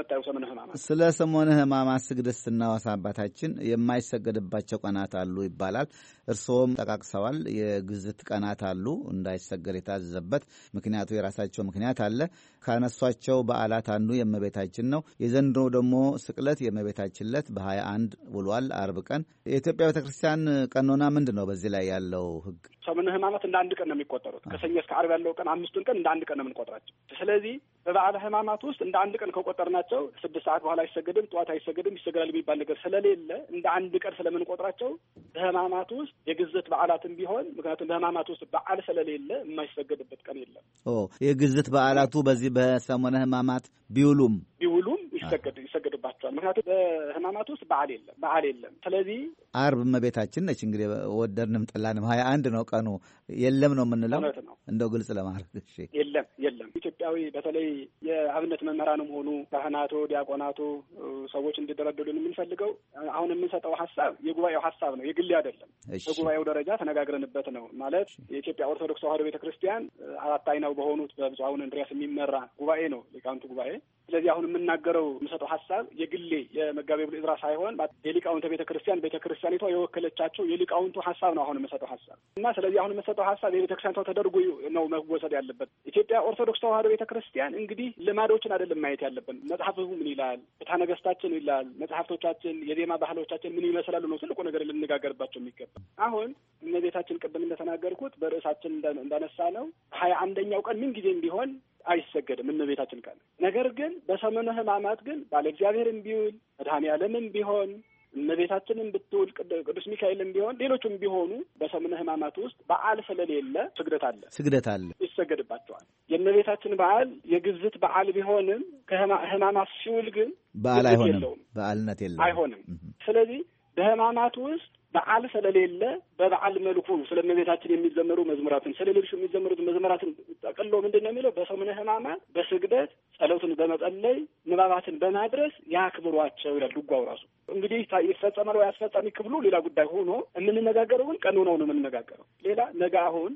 ስለ ሰሙነ ሕማማት ስግደት ስናወሳ አባታችን የማይሰገድባቸው ቀናት አሉ ይባላል። እርስዎም ጠቃቅሰዋል። የግዝት ቀናት አሉ እንዳይሰገድ የታዘዘበት ምክንያቱ የራሳቸው ምክንያት አለ። ካነሷቸው በዓላት አንዱ የእመቤታችን ነው። የዘንድሮ ደግሞ ስቅለት የእመቤታችን ዕለት በሀያ አንድ ውሏል አርብ ቀን። የኢትዮጵያ ቤተክርስቲያን ቀኖና ምንድን ነው በዚህ ላይ ያለው ሕግ? ሰሙነ ሕማማት እንደ አንድ ቀን ነው የሚቆጠሩት። ከሰኞ እስከ ዓርብ ያለው ቀን አምስቱን ቀን እንደ አንድ ቀን ነው የምንቆጥራቸው። ስለዚህ በበዓለ ሕማማት ውስጥ እንደ አንድ ቀን ከቆጠርናቸው ስድስት ሰዓት በኋላ አይሰገድም፣ ጠዋት አይሰገድም፣ ይሰገዳል የሚባል ነገር ስለሌለ እንደ አንድ ቀን ስለምንቆጥራቸው በሕማማት ውስጥ የግዝት በዓላትም ቢሆን ምክንያቱም በሕማማት ውስጥ በዓል ስለሌለ የማይሰገድበት ቀን የለም። ኦ የግዝት በዓላቱ በዚህ በሰሙነ ሕማማት ቢውሉም ቢውሉም ይሰገድ ይሰገድባቸዋል። ምክንያቱም በሕማማት ውስጥ በዓል የለም በዓል የለም። ስለዚህ ዓርብ እመቤታችን ነች። እንግዲህ ወደድንም ጠላንም ሀያ አንድ ነው ቀኑ። የለም ነው የምንለው እንደው ግልጽ ለማድረግ እሺ። የለም የለም ኢትዮጵያዊ በተለይ የአብነት መምህራንም ሆኑ ካህናቱ፣ ዲያቆናቱ ሰዎች እንዲደረደሉን የምንፈልገው አሁን የምንሰጠው ሀሳብ የጉባኤው ሀሳብ ነው፣ የግሌ አይደለም። በጉባኤው ደረጃ ተነጋግረንበት ነው ማለት የኢትዮጵያ ኦርቶዶክስ ተዋሕዶ ቤተክርስቲያን አራት አይናው በሆኑት በብፁዕ አቡነ እንድርያስ የሚመራ ጉባኤ ነው፣ ሊቃውንቱ ጉባኤ። ስለዚህ አሁን የምናገረው የምሰጠው ሀሳብ የግሌ የመጋቤ ብሉይ ዕዝራ ሳይሆን የሊቃውንተ ቤተክርስቲያን ቤተክርስቲያኒቷ የወከለቻቸው የሊቃውንቱ ሀሳብ ነው አሁን የምሰጠው ሀሳብ እና ስለዚህ አሁን የምሰጠው ሀሳብ የቤተክርስቲያኒቷ ተደርጎ ነው መወሰድ ያለበት። ኢትዮጵያ ኦርቶዶክስ ተዋሕዶ ቤተክርስቲያን እንግዲህ ልማዶችን አይደለም ማየት ያለብን። መጽሐፉ ምን ይላል፣ ቤተ ነገስታችን ይላል፣ መጽሐፍቶቻችን፣ የዜማ ባህሎቻችን ምን ይመስላሉ ነው ትልቁ ነገር ልንነጋገርባቸው የሚገባ። አሁን እመቤታችን ቅድም እንደተናገርኩት በርዕሳችን እንዳነሳ ነው ሀያ አንደኛው ቀን ምን ጊዜም ቢሆን አይሰገድም እመቤታችን ቀን። ነገር ግን በሰሙነ ሕማማት ግን ባለ እግዚአብሔርም ቢውል መድኃኔዓለምም ቢሆን እመቤታችንን ብትውል ቅዱስ ሚካኤልም ቢሆን ሌሎቹም ቢሆኑ በሰሙነ ሕማማት ውስጥ በዓል ስለሌለ ስግደት አለ ስግደት አለ ይሰገድባቸዋል። የእመቤታችን በዓል የግዝት በዓል ቢሆንም ከሕማማት ሲውል ግን በዓል አይሆንም፣ በዓልነት የለም አይሆንም። ስለዚህ በሕማማት ውስጥ በዓል ስለሌለ በበዓል መልኩ ስለ እመቤታችን የሚዘመሩ መዝሙራትን ስለ ሌሎች የሚዘመሩት መዝሙራትን ጠቅሎ ምንድን ነው የሚለው በሰሙነ ሕማማት በስግደት ጸሎትን በመጸለይ ንባባትን በማድረስ ያክብሯቸው ይላል ድጓው ራሱ። እንግዲህ ይፈጸማል ወይ አስፈጻሚ ክፍሉ ሌላ ጉዳይ ሆኖ የምንነጋገረው ግን ቀኖናው ነው የምንነጋገረው። ሌላ ነገ አሁን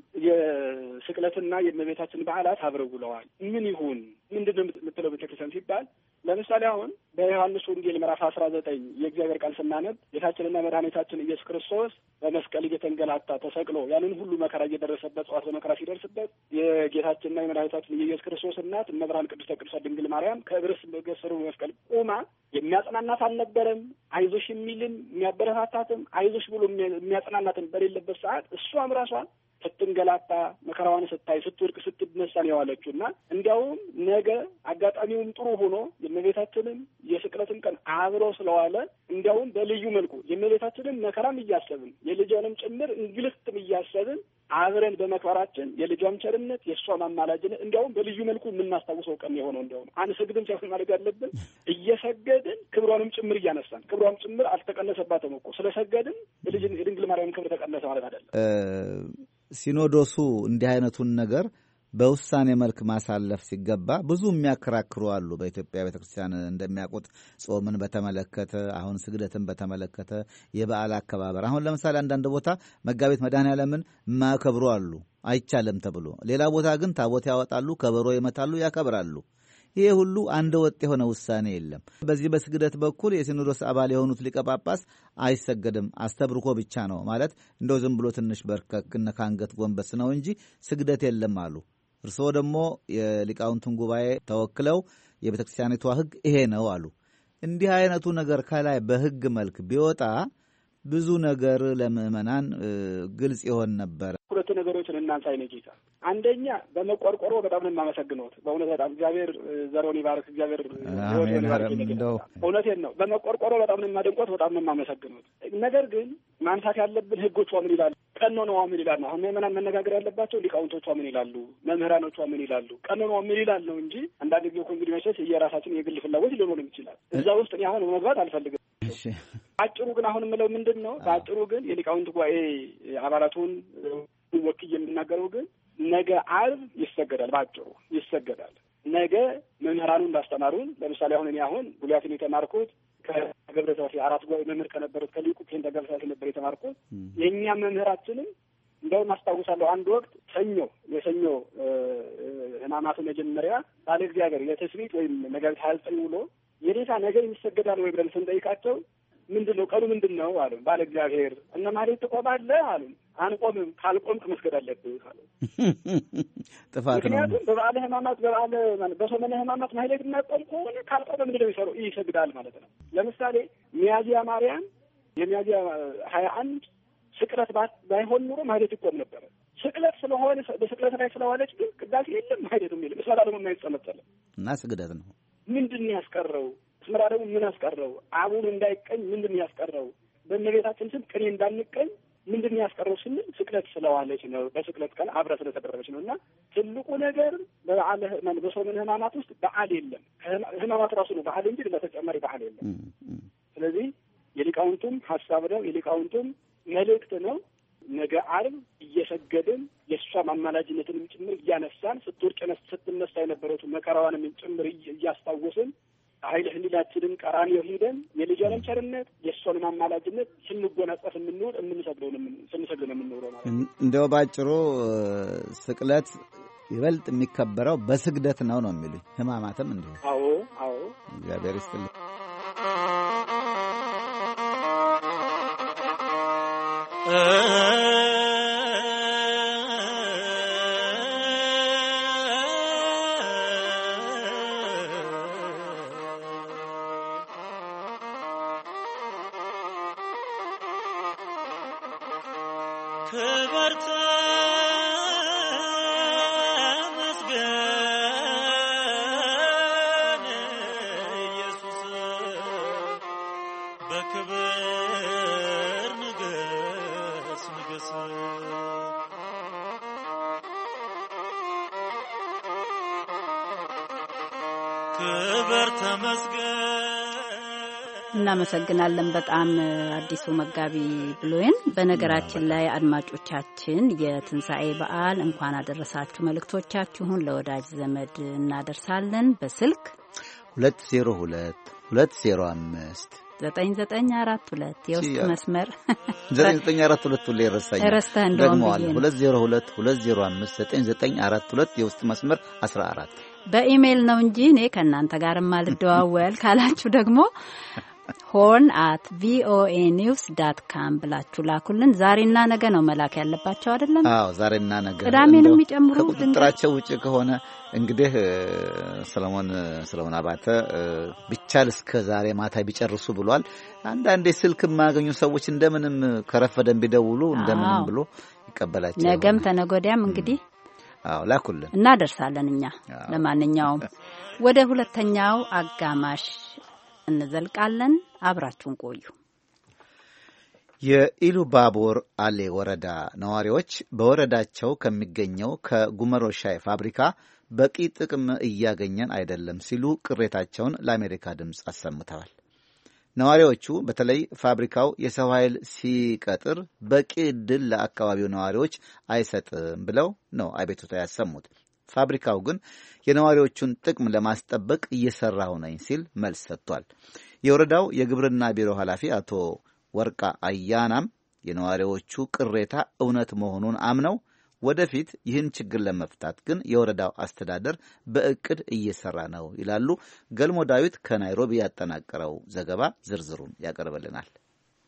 የስቅለትና የእመቤታችን በዓላት አብረው ውለዋል። ምን ይሁን ምንድን ነው የምትለው ቤተክርስቲያን ሲባል ለምሳሌ አሁን በዮሐንስ ወንጌል ምዕራፍ አስራ ዘጠኝ የእግዚአብሔር ቃል ስናነብ ጌታችንና መድኃኒታችን ኢየሱስ ክርስቶስ በመስቀል እየተንገላታ ተሰቅሎ ያንን ሁሉ መከራ እየደረሰበት ጽዋት በመከራ ሲደርስበት የጌታችንና የመድኃኒታችን የኢየሱስ ክርስቶስ እናት እመብርሃን ቅድስተ ቅዱሳን ድንግል ማርያም ከእግረ ስሩ መስቀል ቆማ የሚያጽናናት አልነበረም። አይዞሽ የሚልም የሚያበረታታትም አይዞሽ ብሎ የሚያጽናናትም በሌለበት ሰዓት እሷም ራሷን ስትንገላታ መከራዋን ስታይ ስትወድቅ ስትነሳ ነው የዋለችው እና እንዲያውም ነገ አጋጣሚውም ጥሩ ሆኖ የእመቤታችንን የስቅለትን ቀን አብሮ ስለዋለ እንዲያውም በልዩ መልኩ የእመቤታችንን መከራም እያሰብን የልጇንም ጭምር እንግልትም እያሰብን አብረን በመክበራችን የልጇም ቸርነት የእሷም አማላጅነት እንዲያውም በልዩ መልኩ የምናስታውሰው ቀን የሆነው እንዲያውም አንሰግድም ሳይሆን ማድረግ ያለብን እየሰገድን ክብሯንም ጭምር እያነሳን ክብሯም ጭምር አልተቀነሰባትም እኮ ስለሰገድን የልጅ የድንግል ማርያም ክብር ተቀነሰ ማለት አይደለም። ሲኖዶሱ እንዲህ አይነቱን ነገር በውሳኔ መልክ ማሳለፍ ሲገባ ብዙ የሚያከራክሩ አሉ። በኢትዮጵያ ቤተክርስቲያን እንደሚያውቁት ጾምን በተመለከተ አሁን ስግደትን በተመለከተ የበዓል አከባበር አሁን ለምሳሌ አንዳንድ ቦታ መጋቢት መድኃኔዓለምን የማያከብሩ አሉ አይቻልም ተብሎ፣ ሌላ ቦታ ግን ታቦት ያወጣሉ፣ ከበሮ ይመታሉ፣ ያከብራሉ። ይሄ ሁሉ አንድ ወጥ የሆነ ውሳኔ የለም። በዚህ በስግደት በኩል የሲኖዶስ አባል የሆኑት ሊቀ ጳጳስ አይሰገድም አስተብርኮ ብቻ ነው ማለት እንደው ዝም ብሎ ትንሽ በርከክነ ከአንገት ጎንበስ ነው እንጂ ስግደት የለም አሉ። እርስዎ ደግሞ የሊቃውንቱን ጉባኤ ተወክለው የቤተክርስቲያኒቷ ሕግ ይሄ ነው አሉ። እንዲህ አይነቱ ነገር ከላይ በሕግ መልክ ቢወጣ ብዙ ነገር ለምዕመናን ግልጽ ይሆን ነበር። ሁለት ነገሮችን እናንሳ። አይነ ጌታ አንደኛ በመቆርቆሮ በጣም ነው የማመሰግነው። በእውነት በጣም እግዚአብሔር ዘሮን ይባርክ፣ እግዚአብሔር ዘሮን ይባርክ። እውነቴን ነው። በመቆርቆሮ በጣም ነው የማደንቆት፣ በጣም ነው የማመሰግነው። ነገር ግን ማንሳት ያለብን ህጎቿ ምን ይላሉ፣ ቀኖናዋ ምን ይላል ነው። አሁን ምናምን መነጋገር ያለባቸው ሊቃውንቶቿ ምን ይላሉ፣ መምህራኖቿ ምን ይላሉ፣ ቀኖናዋ ምን ይላል ነው እንጂ አንዳንድ ጊዜ እኮ እንግዲህ መቼስ የራሳችን የግል ፍላጎት ሊሆንም ይችላል። እዛ ውስጥ እኔ አሁን መግባት አልፈልግም። አጭሩ ግን አሁን የምለው ምንድን ነው፣ በአጭሩ ግን የሊቃውንት ጉባኤ አባላቱን ወክዬ የምናገረው ግን ነገ ዓርብ ይሰገዳል። በአጭሩ ይሰገዳል። ነገ መምህራኑ እንዳስተማሩን ለምሳሌ አሁን እኔ አሁን ጉልያትን የተማርኩት ከገብረሰፊ አራት ጉባኤ መምህር ከነበሩት ከሊቁ ፔንታ ገብረሰፊ ነበር የተማርኩት። የእኛ መምህራችንም እንደውም አስታውሳለሁ አንድ ወቅት ሰኞ የሰኞ ሕማማቱ መጀመሪያ ባለ እግዚአብሔር የትስብእት ወይም መጋቢት ሀያ ዘጠኝ ውሎ የኔታ ነገር ይሰገዳል ወይ ብለን ስንጠይቃቸው ምንድን ነው ቀኑ ምንድን ነው አሉ። ባለ እግዚአብሔር እነ ማህሌት ትቆማለህ አሉ። አንቆምም፣ ካልቆምክ መስገድ አለብህ አሉ። ጥፋት ነው። ምክንያቱም በበዓለ ሕማማት በበዓለ በሰሙነ ሕማማት ማህሌት የማይቆም ከሆነ ካልቆመ ምንድን ነው የሚሰራው? ይሰግዳል ማለት ነው። ለምሳሌ ሚያዝያ ማርያም የሚያዝያ ሀያ አንድ ስቅለት ባይሆን ኑሮ ማህሌት ይቆም ነበረ። ስቅለት ስለሆነ በስቅለት ላይ ስለዋለች ግን ቅዳሴ የለም፣ ማህሌትም የለም። እስመራ ደግሞ የማይጸመጠለም እና ስግደት ነው። ምንድን ነው ያስቀረው? እስመራ ደግሞ ምን ያስቀረው? አቡን እንዳይቀኝ ምንድን ነው ያስቀረው? በእመቤታችን ስም ቅኔ እንዳንቀኝ ምንድን ነው ያስቀረው ስንል ስቅለት ስለዋለች ነው። በስቅለት ቀን አብረ ስለተደረገች ነው። እና ትልቁ ነገር በበዓለ በሰሙነ ሕማማት ውስጥ በዓል የለም። ሕማማት ራሱ ነው በዓል እንጂ በተጨማሪ በዓል የለም። ስለዚህ የሊቃውንቱም ሀሳብ ነው፣ የሊቃውንቱም መልእክት ነው። ነገ ዓርብ እየሰገድን የእሷም አማላጅነትንም ጭምር እያነሳን ስትወድቅ ስትነሳ የነበረችው መከራዋንም ጭምር እያስታወስን ኃይለ ህሊላችንን ቀራንዮ ሄደን የልጇንም ቸርነት የእሷንም አማላጅነት ስንጎናጸፍ የምንውል የምንሰግደው ስንሰግድ ነው የምንውለው ማለት ነው። እንደው ባጭሩ ስቅለት ይበልጥ የሚከበረው በስግደት ነው ነው የሚሉኝ። ሕማማትም እንዲሁ። አዎ አዎ። እግዚአብሔር ይስጥልኝ። እናመሰግናለን በጣም አዲሱ መጋቢ ብሎይን። በነገራችን ላይ አድማጮቻችን የትንሣኤ በዓል እንኳን አደረሳችሁ መልእክቶቻችሁን ለወዳጅ ዘመድ እናደርሳለን። በስልክ ሁለት ዜሮ ሁለት ሁለት ዜሮ አምስት ዘጠኝ ዘጠኝ አራት ሁለት የውስጥ መስመር ዘጠኝ ዘጠኝ አራት ሁለት ሁሌ ይረሳኛል። ረስተህ እንደውም ሁለት ዜሮ ሁለት ሁለት ዜሮ አምስት ዘጠኝ ዘጠኝ አራት ሁለት የውስጥ መስመር አስራ አራት በኢሜይል ነው እንጂ እኔ ከእናንተ ጋር ማልደዋወል ካላችሁ ደግሞ ሆርን አት ቪኦኤ ኒውስ ዳት ካም ብላችሁ ላኩልን። ዛሬና ነገ ነው መላክ ያለባቸው አይደለም? አዎ ዛሬና ነገ። ቅዳሜን የሚጨምሩ ከቁጥጥራቸው ውጭ ከሆነ እንግዲህ ሰለሞን ሰለሞን አባተ ቢቻል እስከ ዛሬ ማታ ቢጨርሱ ብሏል። አንዳንዴ ስልክ የማያገኙ ሰዎች እንደምንም ከረፈደን ቢደውሉ እንደምንም ብሎ ይቀበላቸው። ነገም ተነጎዲያም እንግዲህ አዎ ላኩልን እናደርሳለን እኛ። ለማንኛውም ወደ ሁለተኛው አጋማሽ እንዘልቃለን። አብራችሁን ቆዩ። የኢሉባቦር አሌ ወረዳ ነዋሪዎች በወረዳቸው ከሚገኘው ከጉመሮ ሻይ ፋብሪካ በቂ ጥቅም እያገኘን አይደለም ሲሉ ቅሬታቸውን ለአሜሪካ ድምፅ አሰምተዋል። ነዋሪዎቹ በተለይ ፋብሪካው የሰው ኃይል ሲቀጥር በቂ ዕድል ለአካባቢው ነዋሪዎች አይሰጥም ብለው ነው አቤቱታ ያሰሙት። ፋብሪካው ግን የነዋሪዎቹን ጥቅም ለማስጠበቅ እየሰራሁ ነኝ ሲል መልስ ሰጥቷል። የወረዳው የግብርና ቢሮ ኃላፊ አቶ ወርቃ አያናም የነዋሪዎቹ ቅሬታ እውነት መሆኑን አምነው ወደፊት ይህን ችግር ለመፍታት ግን የወረዳው አስተዳደር በእቅድ እየሰራ ነው ይላሉ። ገልሞ ዳዊት ከናይሮቢ ያጠናቀረው ዘገባ ዝርዝሩን ያቀርብልናል።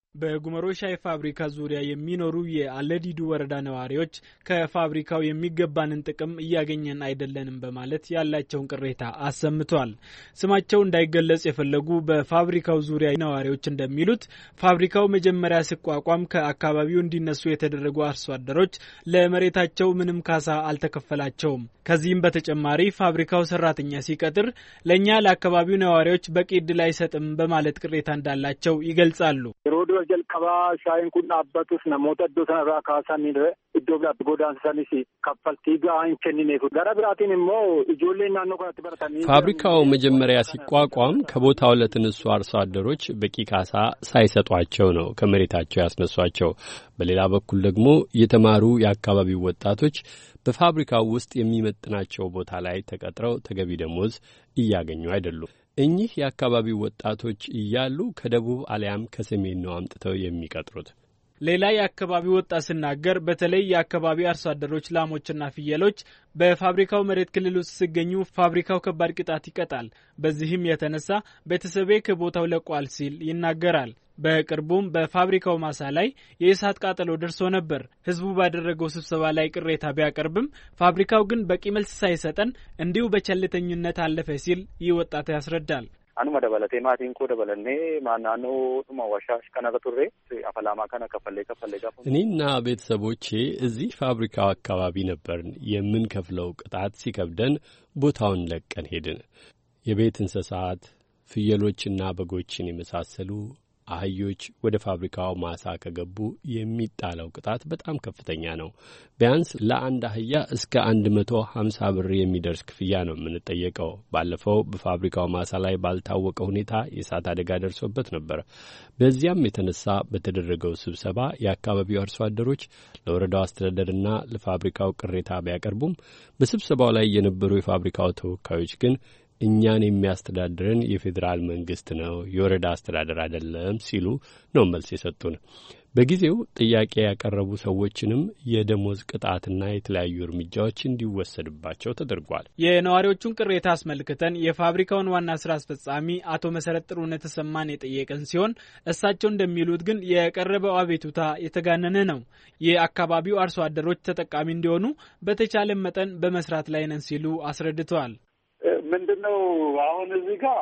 በጉመሮ ሻይ ፋብሪካ ዙሪያ የሚኖሩ የአለዲዱ ወረዳ ነዋሪዎች ከፋብሪካው የሚገባንን ጥቅም እያገኘን አይደለንም በማለት ያላቸውን ቅሬታ አሰምተዋል። ስማቸው እንዳይገለጽ የፈለጉ በፋብሪካው ዙሪያ ነዋሪዎች እንደሚሉት ፋብሪካው መጀመሪያ ሲቋቋም ከአካባቢው እንዲነሱ የተደረጉ አርሶ አደሮች ለመሬታቸው ምንም ካሳ አልተከፈላቸውም። ከዚህም በተጨማሪ ፋብሪካው ሰራተኛ ሲቀጥር ለኛ ለአካባቢው ነዋሪዎች በቂ ዕድል አይሰጥም በማለት ቅሬታ እንዳላቸው ይገልጻሉ። ጀልቀባ ሻይን ኩን አባቱስ ነሞተ ዶሰን ራካሳን ኢዶ ብላት ጎዳንሳኒሲ ከፈልቲ ጋን ከኒኔ ጋራ ብራቲን ሞ ኢጆሌና ነው ካት በርታኒ ፋብሪካው መጀመሪያ ሲቋቋም ከቦታው ለተነሱ አርሶ አደሮች በቂ ካሳ ሳይሰጧቸው ነው ከመሬታቸው ያስነሷቸው። በሌላ በኩል ደግሞ የተማሩ የአካባቢው ወጣቶች በፋብሪካው ውስጥ የሚመጥናቸው ቦታ ላይ ተቀጥረው ተገቢ ደሞዝ እያገኙ አይደሉም። እኚህ የአካባቢው ወጣቶች እያሉ ከደቡብ አሊያም ከሰሜን ነው አምጥተው የሚቀጥሩት። ሌላ የአካባቢው ወጣት ሲናገር በተለይ የአካባቢው አርሶ አደሮች ላሞችና ፍየሎች በፋብሪካው መሬት ክልል ውስጥ ሲገኙ ፋብሪካው ከባድ ቅጣት ይቀጣል። በዚህም የተነሳ ቤተሰቤ ከቦታው ለቋል ሲል ይናገራል። በቅርቡም በፋብሪካው ማሳ ላይ የእሳት ቃጠሎ ደርሶ ነበር። ህዝቡ ባደረገው ስብሰባ ላይ ቅሬታ ቢያቀርብም ፋብሪካው ግን በቂ መልስ ሳይሰጠን እንዲሁ በቸልተኝነት አለፈ ሲል ይወጣት ያስረዳል። አኑ መደበለቴ ማቲን ኮ ደበለኔ ማናኖ ማዋሻሽ ከነገቱሬ አፈላማ ከነ ከፈለ ከፈለ ጋር እኔና ቤተሰቦቼ እዚህ ፋብሪካው አካባቢ ነበርን። የምንከፍለው ቅጣት ሲከብደን ቦታውን ለቀን ሄድን። የቤት እንስሳት ፍየሎችና በጎችን የመሳሰሉ አህዮች ወደ ፋብሪካው ማሳ ከገቡ የሚጣለው ቅጣት በጣም ከፍተኛ ነው። ቢያንስ ለአንድ አህያ እስከ አንድ መቶ ሀምሳ ብር የሚደርስ ክፍያ ነው የምንጠየቀው። ባለፈው በፋብሪካው ማሳ ላይ ባልታወቀ ሁኔታ የእሳት አደጋ ደርሶበት ነበር። በዚያም የተነሳ በተደረገው ስብሰባ የአካባቢው አርሶ አደሮች ለወረዳው አስተዳደርና ለፋብሪካው ቅሬታ ቢያቀርቡም በስብሰባው ላይ የነበሩ የፋብሪካው ተወካዮች ግን እኛን የሚያስተዳድረን የፌዴራል መንግስት ነው፣ የወረዳ አስተዳደር አይደለም ሲሉ ነው መልስ የሰጡን። በጊዜው ጥያቄ ያቀረቡ ሰዎችንም የደሞዝ ቅጣትና የተለያዩ እርምጃዎች እንዲወሰድባቸው ተደርጓል። የነዋሪዎቹን ቅሬታ አስመልክተን የፋብሪካውን ዋና ስራ አስፈጻሚ አቶ መሰረት ጥሩነህ ተሰማን የጠየቀን ሲሆን እሳቸው እንደሚሉት ግን የቀረበው አቤቱታ የተጋነነ ነው። የአካባቢው አርሶ አደሮች ተጠቃሚ እንዲሆኑ በተቻለ መጠን በመስራት ላይ ነን ሲሉ አስረድተዋል። ምንድነው አሁን እዚህ ጋር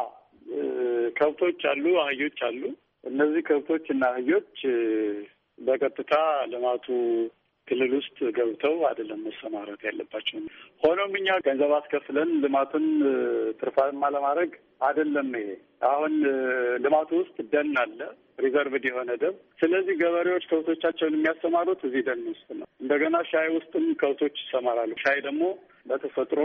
ከብቶች አሉ፣ አህዮች አሉ። እነዚህ ከብቶች እና አህዮች በቀጥታ ልማቱ ክልል ውስጥ ገብተው አይደለም መሰማራት ያለባቸው። ሆኖም እኛ ገንዘብ አስከፍለን ልማቱን ትርፋማ ለማድረግ አይደለም። ይሄ አሁን ልማቱ ውስጥ ደን አለ፣ ሪዘርቭድ የሆነ ደን። ስለዚህ ገበሬዎች ከብቶቻቸውን የሚያሰማሩት እዚህ ደን ውስጥ ነው። እንደገና ሻይ ውስጥም ከብቶች ይሰማራሉ። ሻይ ደግሞ በተፈጥሮ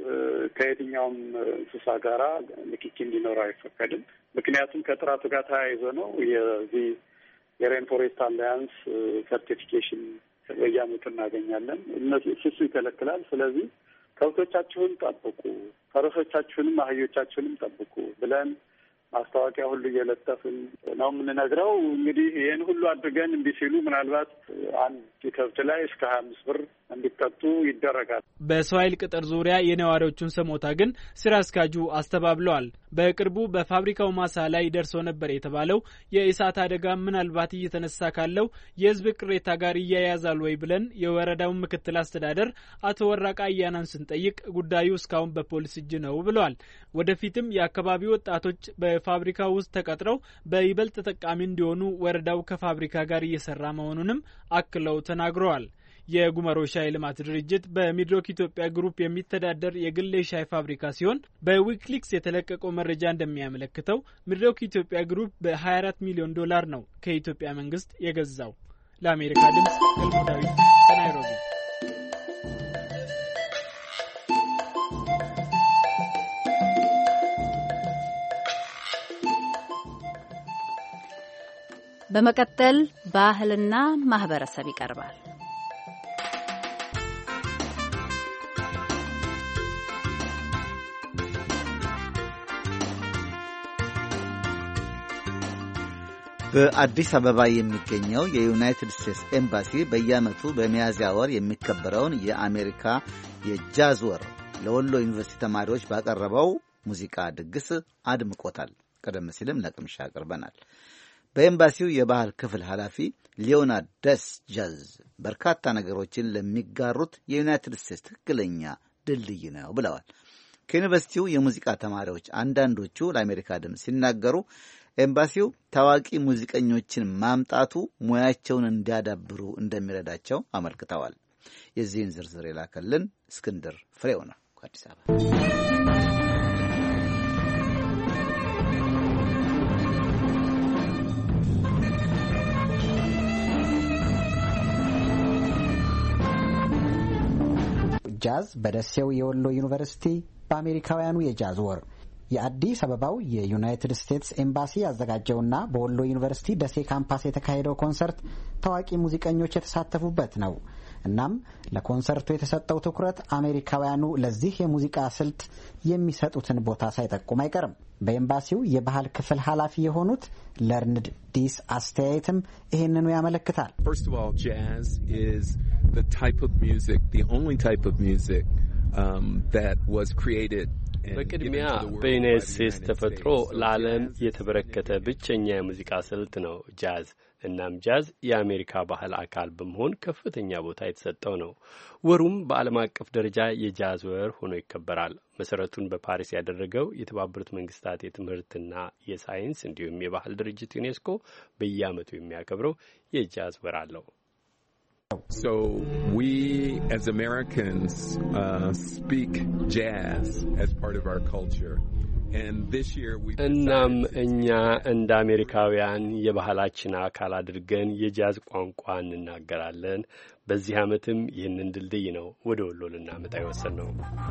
ከየትኛውም እንስሳ ጋራ ንክኪ እንዲኖረው አይፈቀድም። ምክንያቱም ከጥራቱ ጋር ተያይዞ ነው። የዚህ የሬን ፎሬስት አላያንስ ሰርቲፊኬሽን በየዓመቱ እናገኛለን። እነሱ እሱ ይከለክላል። ስለዚህ ከብቶቻችሁን ጠብቁ፣ ፈረሶቻችሁንም አህዮቻችሁንም ጠብቁ ብለን ማስታወቂያ ሁሉ እየለጠፍን ነው የምንነግረው። እንግዲህ ይህን ሁሉ አድርገን እንዲህ ሲሉ ምናልባት አንድ ከብት ላይ እስከ ሀያ አምስት ብር እንዲቀጡ ይደረጋል። በሰው ኃይል ቅጥር ዙሪያ የነዋሪዎቹን ሰሞታ ግን ስራ አስኪያጁ አስተባብለዋል። በቅርቡ በፋብሪካው ማሳ ላይ ደርሶ ነበር የተባለው የእሳት አደጋ ምናልባት እየተነሳ ካለው የህዝብ ቅሬታ ጋር ይያያዛል ወይ ብለን የወረዳውን ምክትል አስተዳደር አቶ ወራቃ አያናን ስንጠይቅ ጉዳዩ እስካሁን በፖሊስ እጅ ነው ብለዋል። ወደፊትም የአካባቢው ወጣቶች በፋብሪካው ውስጥ ተቀጥረው በይበልጥ ተጠቃሚ እንዲሆኑ ወረዳው ከፋብሪካ ጋር እየሰራ መሆኑንም አክለው ተናግረዋል። የጉመሮ ሻይ ልማት ድርጅት በሚድሮክ ኢትዮጵያ ግሩፕ የሚተዳደር የግል ሻይ ፋብሪካ ሲሆን በዊክሊክስ የተለቀቀው መረጃ እንደሚያመለክተው ሚድሮክ ኢትዮጵያ ግሩፕ በሀያ አራት ሚሊዮን ዶላር ነው ከኢትዮጵያ መንግስት የገዛው። ለአሜሪካ ድምጽ ገልሞዳዊ ከናይሮቢ። በመቀጠል ባህልና ማህበረሰብ ይቀርባል። በአዲስ አበባ የሚገኘው የዩናይትድ ስቴትስ ኤምባሲ በየዓመቱ በሚያዝያ ወር የሚከበረውን የአሜሪካ የጃዝ ወር ለወሎ ዩኒቨርሲቲ ተማሪዎች ባቀረበው ሙዚቃ ድግስ አድምቆታል። ቀደም ሲልም ለቅምሻ አቅርበናል። በኤምባሲው የባህል ክፍል ኃላፊ ሊዮና ደስጃዝ በርካታ ነገሮችን ለሚጋሩት የዩናይትድ ስቴትስ ትክክለኛ ድልድይ ነው ብለዋል። ከዩኒቨርሲቲው የሙዚቃ ተማሪዎች አንዳንዶቹ ለአሜሪካ ድምፅ ሲናገሩ ኤምባሲው ታዋቂ ሙዚቀኞችን ማምጣቱ ሙያቸውን እንዲያዳብሩ እንደሚረዳቸው አመልክተዋል። የዚህን ዝርዝር የላከልን እስክንድር ፍሬው ነው ከአዲስ አበባ። ጃዝ በደሴው የወሎ ዩኒቨርሲቲ በአሜሪካውያኑ የጃዝ ወር የአዲስ አበባው የዩናይትድ ስቴትስ ኤምባሲ ያዘጋጀውና በወሎ ዩኒቨርሲቲ ደሴ ካምፓስ የተካሄደው ኮንሰርት ታዋቂ ሙዚቀኞች የተሳተፉበት ነው። እናም ለኮንሰርቱ የተሰጠው ትኩረት አሜሪካውያኑ ለዚህ የሙዚቃ ስልት የሚሰጡትን ቦታ ሳይጠቁም አይቀርም። በኤምባሲው የባህል ክፍል ኃላፊ የሆኑት ለርንድ ዲስ አስተያየትም ይህንኑ ያመለክታል። First of all, jazz is the type of music, the only type of music um, that was created በቅድሚያ በዩናይትድ ስቴትስ ተፈጥሮ ለዓለም የተበረከተ ብቸኛ የሙዚቃ ስልት ነው ጃዝ። እናም ጃዝ የአሜሪካ ባህል አካል በመሆን ከፍተኛ ቦታ የተሰጠው ነው። ወሩም በዓለም አቀፍ ደረጃ የጃዝ ወር ሆኖ ይከበራል። መሰረቱን በፓሪስ ያደረገው የተባበሩት መንግስታት የትምህርትና የሳይንስ እንዲሁም የባህል ድርጅት ዩኔስኮ በየዓመቱ የሚያከብረው የጃዝ ወር አለው። So we as Americans uh, speak jazz as part of our culture. And this year we እናም እኛ እንደ አሜሪካውያን የባህላችን አካል አድርገን የጃዝ ቋንቋ እንናገራለን። በዚህ ዓመትም ይህንን ድልድይ ነው ወደ ወሎ ልናመጣ የወሰንነው።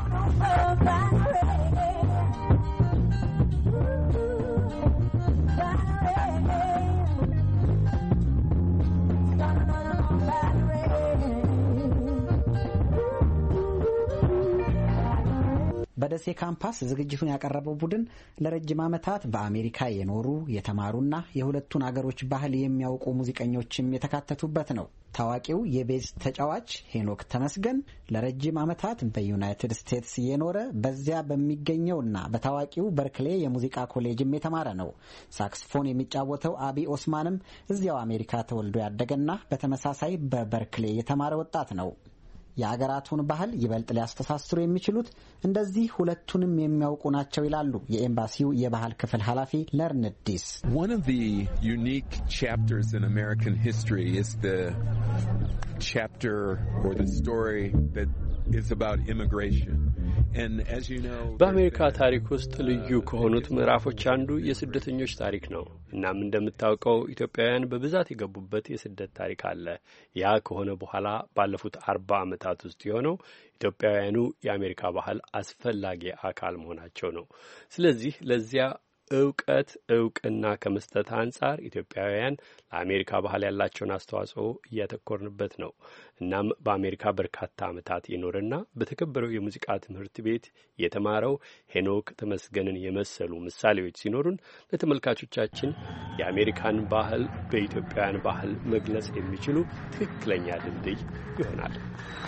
በደሴ ካምፓስ ዝግጅቱን ያቀረበው ቡድን ለረጅም ዓመታት በአሜሪካ የኖሩ የተማሩና የሁለቱን አገሮች ባህል የሚያውቁ ሙዚቀኞችም የተካተቱበት ነው። ታዋቂው የቤዝ ተጫዋች ሄኖክ ተመስገን ለረጅም ዓመታት በዩናይትድ ስቴትስ የኖረ በዚያ በሚገኘውና በታዋቂው በርክሌ የሙዚቃ ኮሌጅም የተማረ ነው። ሳክስፎን የሚጫወተው አቢ ኦስማንም እዚያው አሜሪካ ተወልዶ ያደገና በተመሳሳይ በበርክሌ የተማረ ወጣት ነው። የአገራቱን ባህል ይበልጥ ሊያስተሳስሩ የሚችሉት እንደዚህ ሁለቱንም የሚያውቁ ናቸው ይላሉ የኤምባሲው የባህል ክፍል ኃላፊ ለርንድ ዲስ። One of the unique chapters in American history is the chapter or the story that is about immigration. And as you know, በአሜሪካ ታሪክ ውስጥ ልዩ ከሆኑት ምዕራፎች አንዱ የስደተኞች ታሪክ ነው። እናም እንደምታውቀው ኢትዮጵያውያን በብዛት የገቡበት የስደት ታሪክ አለ። ያ ከሆነ በኋላ ባለፉት አርባ ዓመታት ውስጥ የሆነው ኢትዮጵያውያኑ የአሜሪካ ባህል አስፈላጊ አካል መሆናቸው ነው። ስለዚህ ለዚያ እውቀት እውቅና ከመስጠት አንጻር ኢትዮጵያውያን ለአሜሪካ ባህል ያላቸውን አስተዋጽኦ እያተኮርንበት ነው። እናም በአሜሪካ በርካታ ዓመታት የኖረና በተከበረው የሙዚቃ ትምህርት ቤት የተማረው ሄኖክ ተመስገንን የመሰሉ ምሳሌዎች ሲኖሩን ለተመልካቾቻችን የአሜሪካን ባህል በኢትዮጵያውያን ባህል መግለጽ የሚችሉ ትክክለኛ ድልድይ ይሆናል።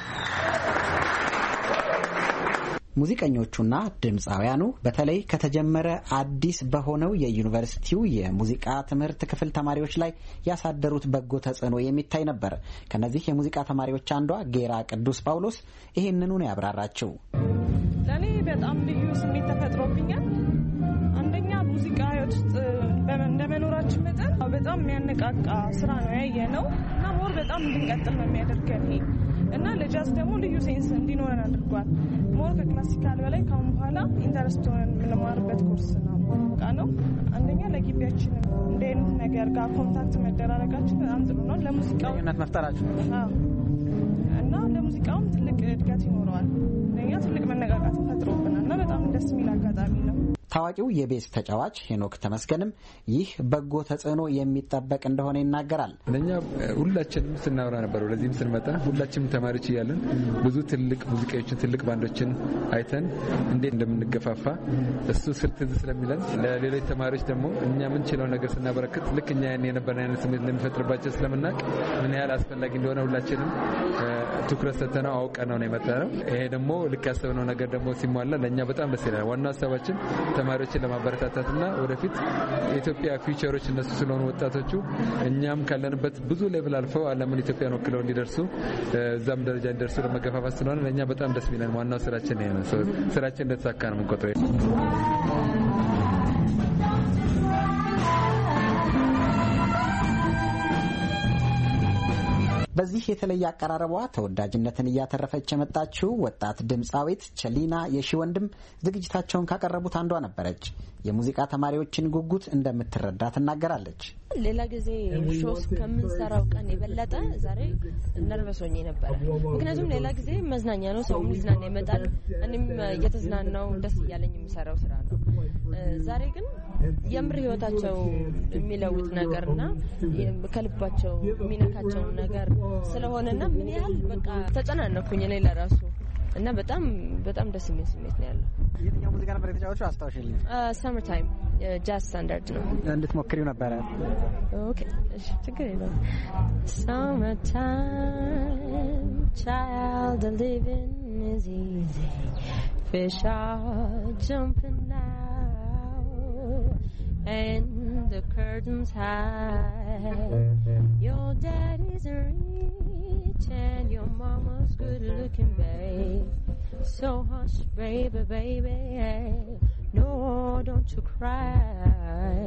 ሙዚቀኞቹና ድምፃውያኑ በተለይ ከተጀመረ አዲስ በሆነው የዩኒቨርሲቲው የሙዚቃ ትምህርት ክፍል ተማሪዎች ላይ ያሳደሩት በጎ ተጽዕኖ የሚታይ ነበር። ከነዚህ የሙዚቃ ተማሪዎች አንዷ ጌራ ቅዱስ ጳውሎስ ይህንኑ ነው ያብራራችው። ለኔ በጣም ልዩ ስሜት ተፈጥሮብኛል። አንደኛ ሙዚቃ ውስጥ እንደመኖራችን መጠን በጣም የሚያነቃቃ ስራ ነው ያየነው እና ሞር በጣም እንድንቀጥል ነው የሚያደርገን ይሄ እና ለጃዝ ደግሞ ልዩ ሴንስ እንዲኖረን አድርጓል። ሞር ከክላሲካል በላይ ካሁን በኋላ ኢንተረስት ሆነን የምንማርበት ኮርስ ነው ቃ ነው። አንደኛ ለግቢያችን እንደ አይነት ነገር ጋር ኮንታክት መደራረጋችን በጣም ጥሩ ነው። ለሙዚቃው ግንኙነት መፍጠራችን እና ለሙዚቃውም ትልቅ እድገት ይኖረዋል። ለኛ ትልቅ መነቃቃት ፈጥሮብናል እና በጣም ደስ የሚል አጋጣሚ ነው። ታዋቂው የቤዝ ተጫዋች ሄኖክ ተመስገንም ይህ በጎ ተጽዕኖ የሚጠበቅ እንደሆነ ይናገራል። ለኛ ሁላችንም ስናወራ ነበር። ወደዚህም ስንመጣ ሁላችንም ተማሪዎች እያለን ብዙ ትልቅ ሙዚቃዎችን ትልቅ ባንዶችን አይተን እንዴት እንደምንገፋፋ እሱ ስልት ስለሚለን ለሌሎች ተማሪዎች ደግሞ እኛ ምን ችለው ነገር ስናበረክት ልክ እኛ ያን የነበረን አይነት ስሜት እንደሚፈጥርባቸው ስለምናውቅ ምን ያህል አስፈላጊ እንደሆነ ሁላችንም ትኩረት ሰጥተነው አውቀነው ነው የመጣነው። ይሄ ደግሞ ልክ ያሰብነው ነገር ደግሞ ሲሟላ ለኛ በጣም ደስ ይላል። ዋናው ሀሳባችን ተማሪዎችን ለማበረታታትና ወደፊት የኢትዮጵያ ፊውቸሮች እነሱ ስለሆኑ ወጣቶቹ እኛም ካለንበት ብዙ ሌቭል አልፈው ዓለምን ኢትዮጵያን ወክለው እንዲደርሱ እዛም ደረጃ እንዲደርሱ ለመገፋፋት ስለሆነ ለእኛ በጣም ደስ የሚለን ዋናው ስራችን ይሄ ነው። ስራችን እንደተሳካ ነው የምንቆጥረው። በዚህ የተለየ አቀራረቧ ተወዳጅነትን እያተረፈች የመጣችው ወጣት ድምፃዊት ቸሊና የሺወንድም ዝግጅታቸውን ካቀረቡት አንዷ ነበረች። የሙዚቃ ተማሪዎችን ጉጉት እንደምትረዳ ትናገራለች። ሌላ ጊዜ ሾስ ከምንሰራው ቀን የበለጠ ዛሬ ነርቨስ ሆኜ ነበር። ምክንያቱም ሌላ ጊዜ መዝናኛ ነው፣ ሰው ሊዝናና ይመጣል። እኔም እየተዝናናው ደስ እያለኝ የምሰራው ስራ ነው። ዛሬ ግን የምር ህይወታቸው የሚለውጥ ነገርና ከልባቸው የሚነካቸው ነገር ስለሆነና ምን ያህል በቃ ተጨናነኩኝ እኔ ለራሱ እና በጣም በጣም ደስ የሚል ስሜት ነው ያለው። የትኛው ሙዚቃ ነበር የተጫወተው? አስታውሽልኝ። ሰመር ታይም ጃዝ ስታንዳርድ ነው። እንድትሞክሪው ነበረ? ኦኬ እሺ፣ ችግር የለውም። Summer time, child, the living is easy. Fish are jumping out and the curtains high. Your daddy's rich and your mama's good looking, babe. So hush, baby, baby, no, don't you cry.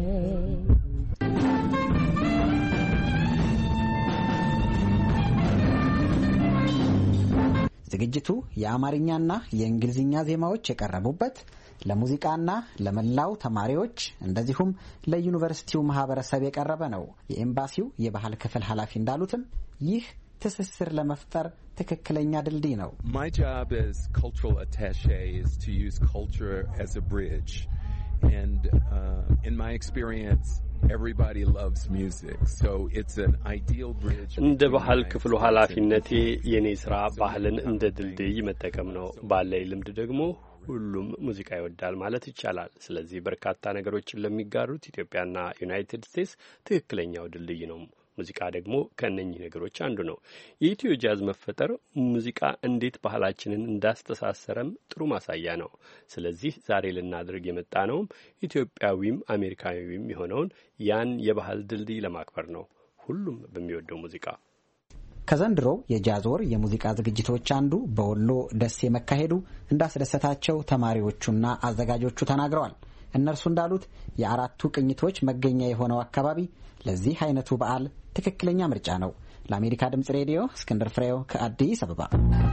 ዝግጅቱ የአማርኛና የእንግሊዝኛ ዜማዎች የቀረቡበት ለሙዚቃና ለመላው ተማሪዎች እንደዚሁም ለዩኒቨርሲቲው ማህበረሰብ የቀረበ ነው። የኤምባሲው የባህል ክፍል ኃላፊ እንዳሉትም ይህ ትስስር ለመፍጠር ትክክለኛ ድልድይ ነው። My job as cultural attaché is to use culture as a bridge. And uh, in my experience, everybody loves music. So it's an ideal bridge. እንደ ባህል ክፍሉ ኃላፊነቴ የኔ ስራ ባህልን እንደ ድልድይ መጠቀም ነው። ባለኝ ልምድ ደግሞ ሁሉም ሙዚቃ ይወዳል ማለት ይቻላል። ስለዚህ በርካታ ነገሮችን ለሚጋሩት ኢትዮጵያና ዩናይትድ ስቴትስ ትክክለኛው ድልድይ ነው። ሙዚቃ ደግሞ ከነኚህ ነገሮች አንዱ ነው። የኢትዮ ጃዝ መፈጠር ሙዚቃ እንዴት ባህላችንን እንዳስተሳሰረም ጥሩ ማሳያ ነው። ስለዚህ ዛሬ ልናደርግ የመጣ ነውም ኢትዮጵያዊም አሜሪካዊም የሆነውን ያን የባህል ድልድይ ለማክበር ነው፣ ሁሉም በሚወደው ሙዚቃ። ከዘንድሮው የጃዝ ወር የሙዚቃ ዝግጅቶች አንዱ በወሎ ደሴ መካሄዱ እንዳስደሰታቸው ተማሪዎቹና አዘጋጆቹ ተናግረዋል። እነርሱ እንዳሉት የአራቱ ቅኝቶች መገኛ የሆነው አካባቢ ለዚህ አይነቱ በዓል ትክክለኛ ምርጫ ነው። ለአሜሪካ ድምጽ ሬዲዮ እስክንድር ፍሬው ከአዲስ አበባ።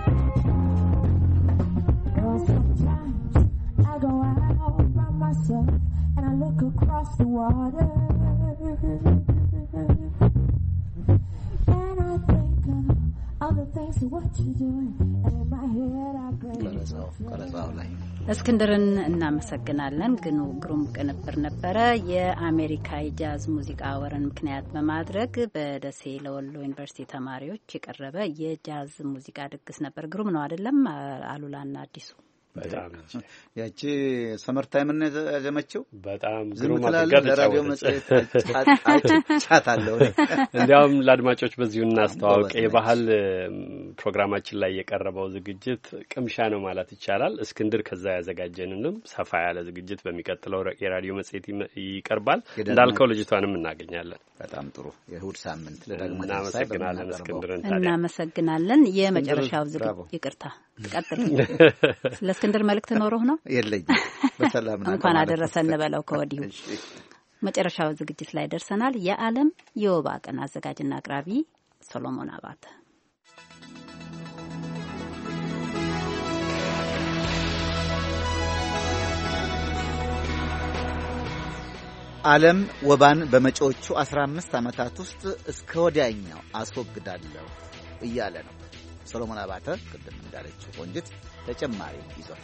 እስክንድርን እናመሰግናለን። ግን ግሩም ቅንብር ነበረ። የአሜሪካ የጃዝ ሙዚቃ ወርን ምክንያት በማድረግ በደሴ ለወሎ ዩኒቨርሲቲ ተማሪዎች የቀረበ የጃዝ ሙዚቃ ድግስ ነበር። ግሩም ነው አይደለም? አሉላና አዲሱ በጣም ያቺ ሰመር ታይም እና ያዘመችው በጣም ግሩም አድርጋ ለራዲዮ መጽሔት ቻታለው። እንዲያውም ለአድማጮች በዚሁ እናስተዋውቅ። የባህል ፕሮግራማችን ላይ የቀረበው ዝግጅት ቅምሻ ነው ማለት ይቻላል። እስክንድር ከዛ ያዘጋጀንንም ሰፋ ያለ ዝግጅት በሚቀጥለው የራዲዮ መጽሔት ይቀርባል። እንዳልከው ልጅቷንም እናገኛለን። በጣም ጥሩ የእሁድ ሳምንት ለዳግማ እናመሰግናለን። እስክንድርን ታዲያ እናመሰግናለን። የመጨረሻው ዝግጅት ይቅርታ ትቀጥል። ስለ እስክንድር መልእክት ኖሮህ ነው? የለኝም። በሰላም ነው። እንኳን አደረሰን እንበለው ከወዲሁ። መጨረሻው ዝግጅት ላይ ደርሰናል። የዓለም የወባ ቀን አዘጋጅና አቅራቢ ሶሎሞን አባተ። ዓለም ወባን በመጪዎቹ አስራ አምስት ዓመታት ውስጥ እስከ ወዲያኛው አስወግዳለሁ እያለ ነው። ሶሎሞን አባተ ቅድም እንዳለችው ቆንጅት ተጨማሪ ይዟል።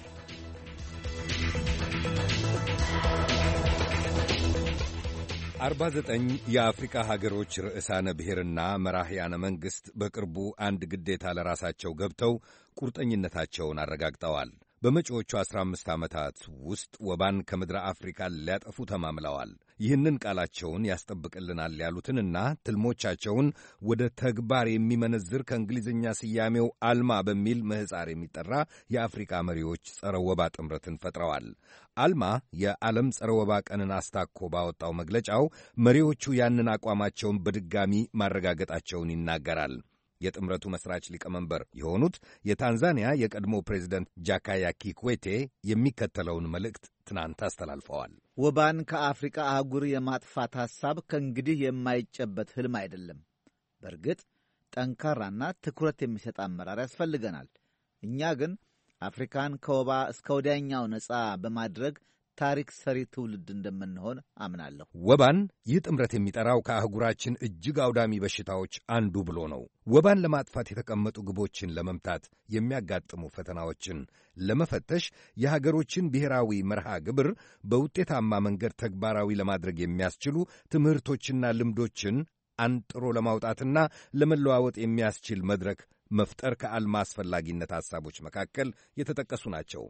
አርባ ዘጠኝ የአፍሪካ ሀገሮች ርዕሳነ ብሔርና መራሕያነ መንግሥት በቅርቡ አንድ ግዴታ ለራሳቸው ገብተው ቁርጠኝነታቸውን አረጋግጠዋል። በመጪዎቹ አስራ አምስት ዓመታት ውስጥ ወባን ከምድረ አፍሪካ ሊያጠፉ ተማምለዋል። ይህንን ቃላቸውን ያስጠብቅልናል ያሉትንና ትልሞቻቸውን ወደ ተግባር የሚመነዝር ከእንግሊዝኛ ስያሜው አልማ በሚል ምህፃር የሚጠራ የአፍሪካ መሪዎች ጸረ ወባ ጥምረትን ፈጥረዋል። አልማ የዓለም ጸረ ወባ ቀንን አስታኮ ባወጣው መግለጫው መሪዎቹ ያንን አቋማቸውን በድጋሚ ማረጋገጣቸውን ይናገራል። የጥምረቱ መስራች ሊቀመንበር የሆኑት የታንዛኒያ የቀድሞ ፕሬዚደንት ጃካያ ኪክዌቴ የሚከተለውን መልእክት ትናንት አስተላልፈዋል። ወባን ከአፍሪካ አህጉር የማጥፋት ሐሳብ ከእንግዲህ የማይጨበት ሕልም አይደለም። በእርግጥ ጠንካራና ትኩረት የሚሰጥ አመራር ያስፈልገናል። እኛ ግን አፍሪካን ከወባ እስከ ወዲያኛው ነጻ በማድረግ ታሪክ ሰሪ ትውልድ እንደምንሆን አምናለሁ። ወባን ይህ ጥምረት የሚጠራው ከአህጉራችን እጅግ አውዳሚ በሽታዎች አንዱ ብሎ ነው። ወባን ለማጥፋት የተቀመጡ ግቦችን ለመምታት የሚያጋጥሙ ፈተናዎችን ለመፈተሽ የሀገሮችን ብሔራዊ መርሃ ግብር በውጤታማ መንገድ ተግባራዊ ለማድረግ የሚያስችሉ ትምህርቶችና ልምዶችን አንጥሮ ለማውጣትና ለመለዋወጥ የሚያስችል መድረክ መፍጠር ከአልማ አስፈላጊነት ሐሳቦች መካከል የተጠቀሱ ናቸው።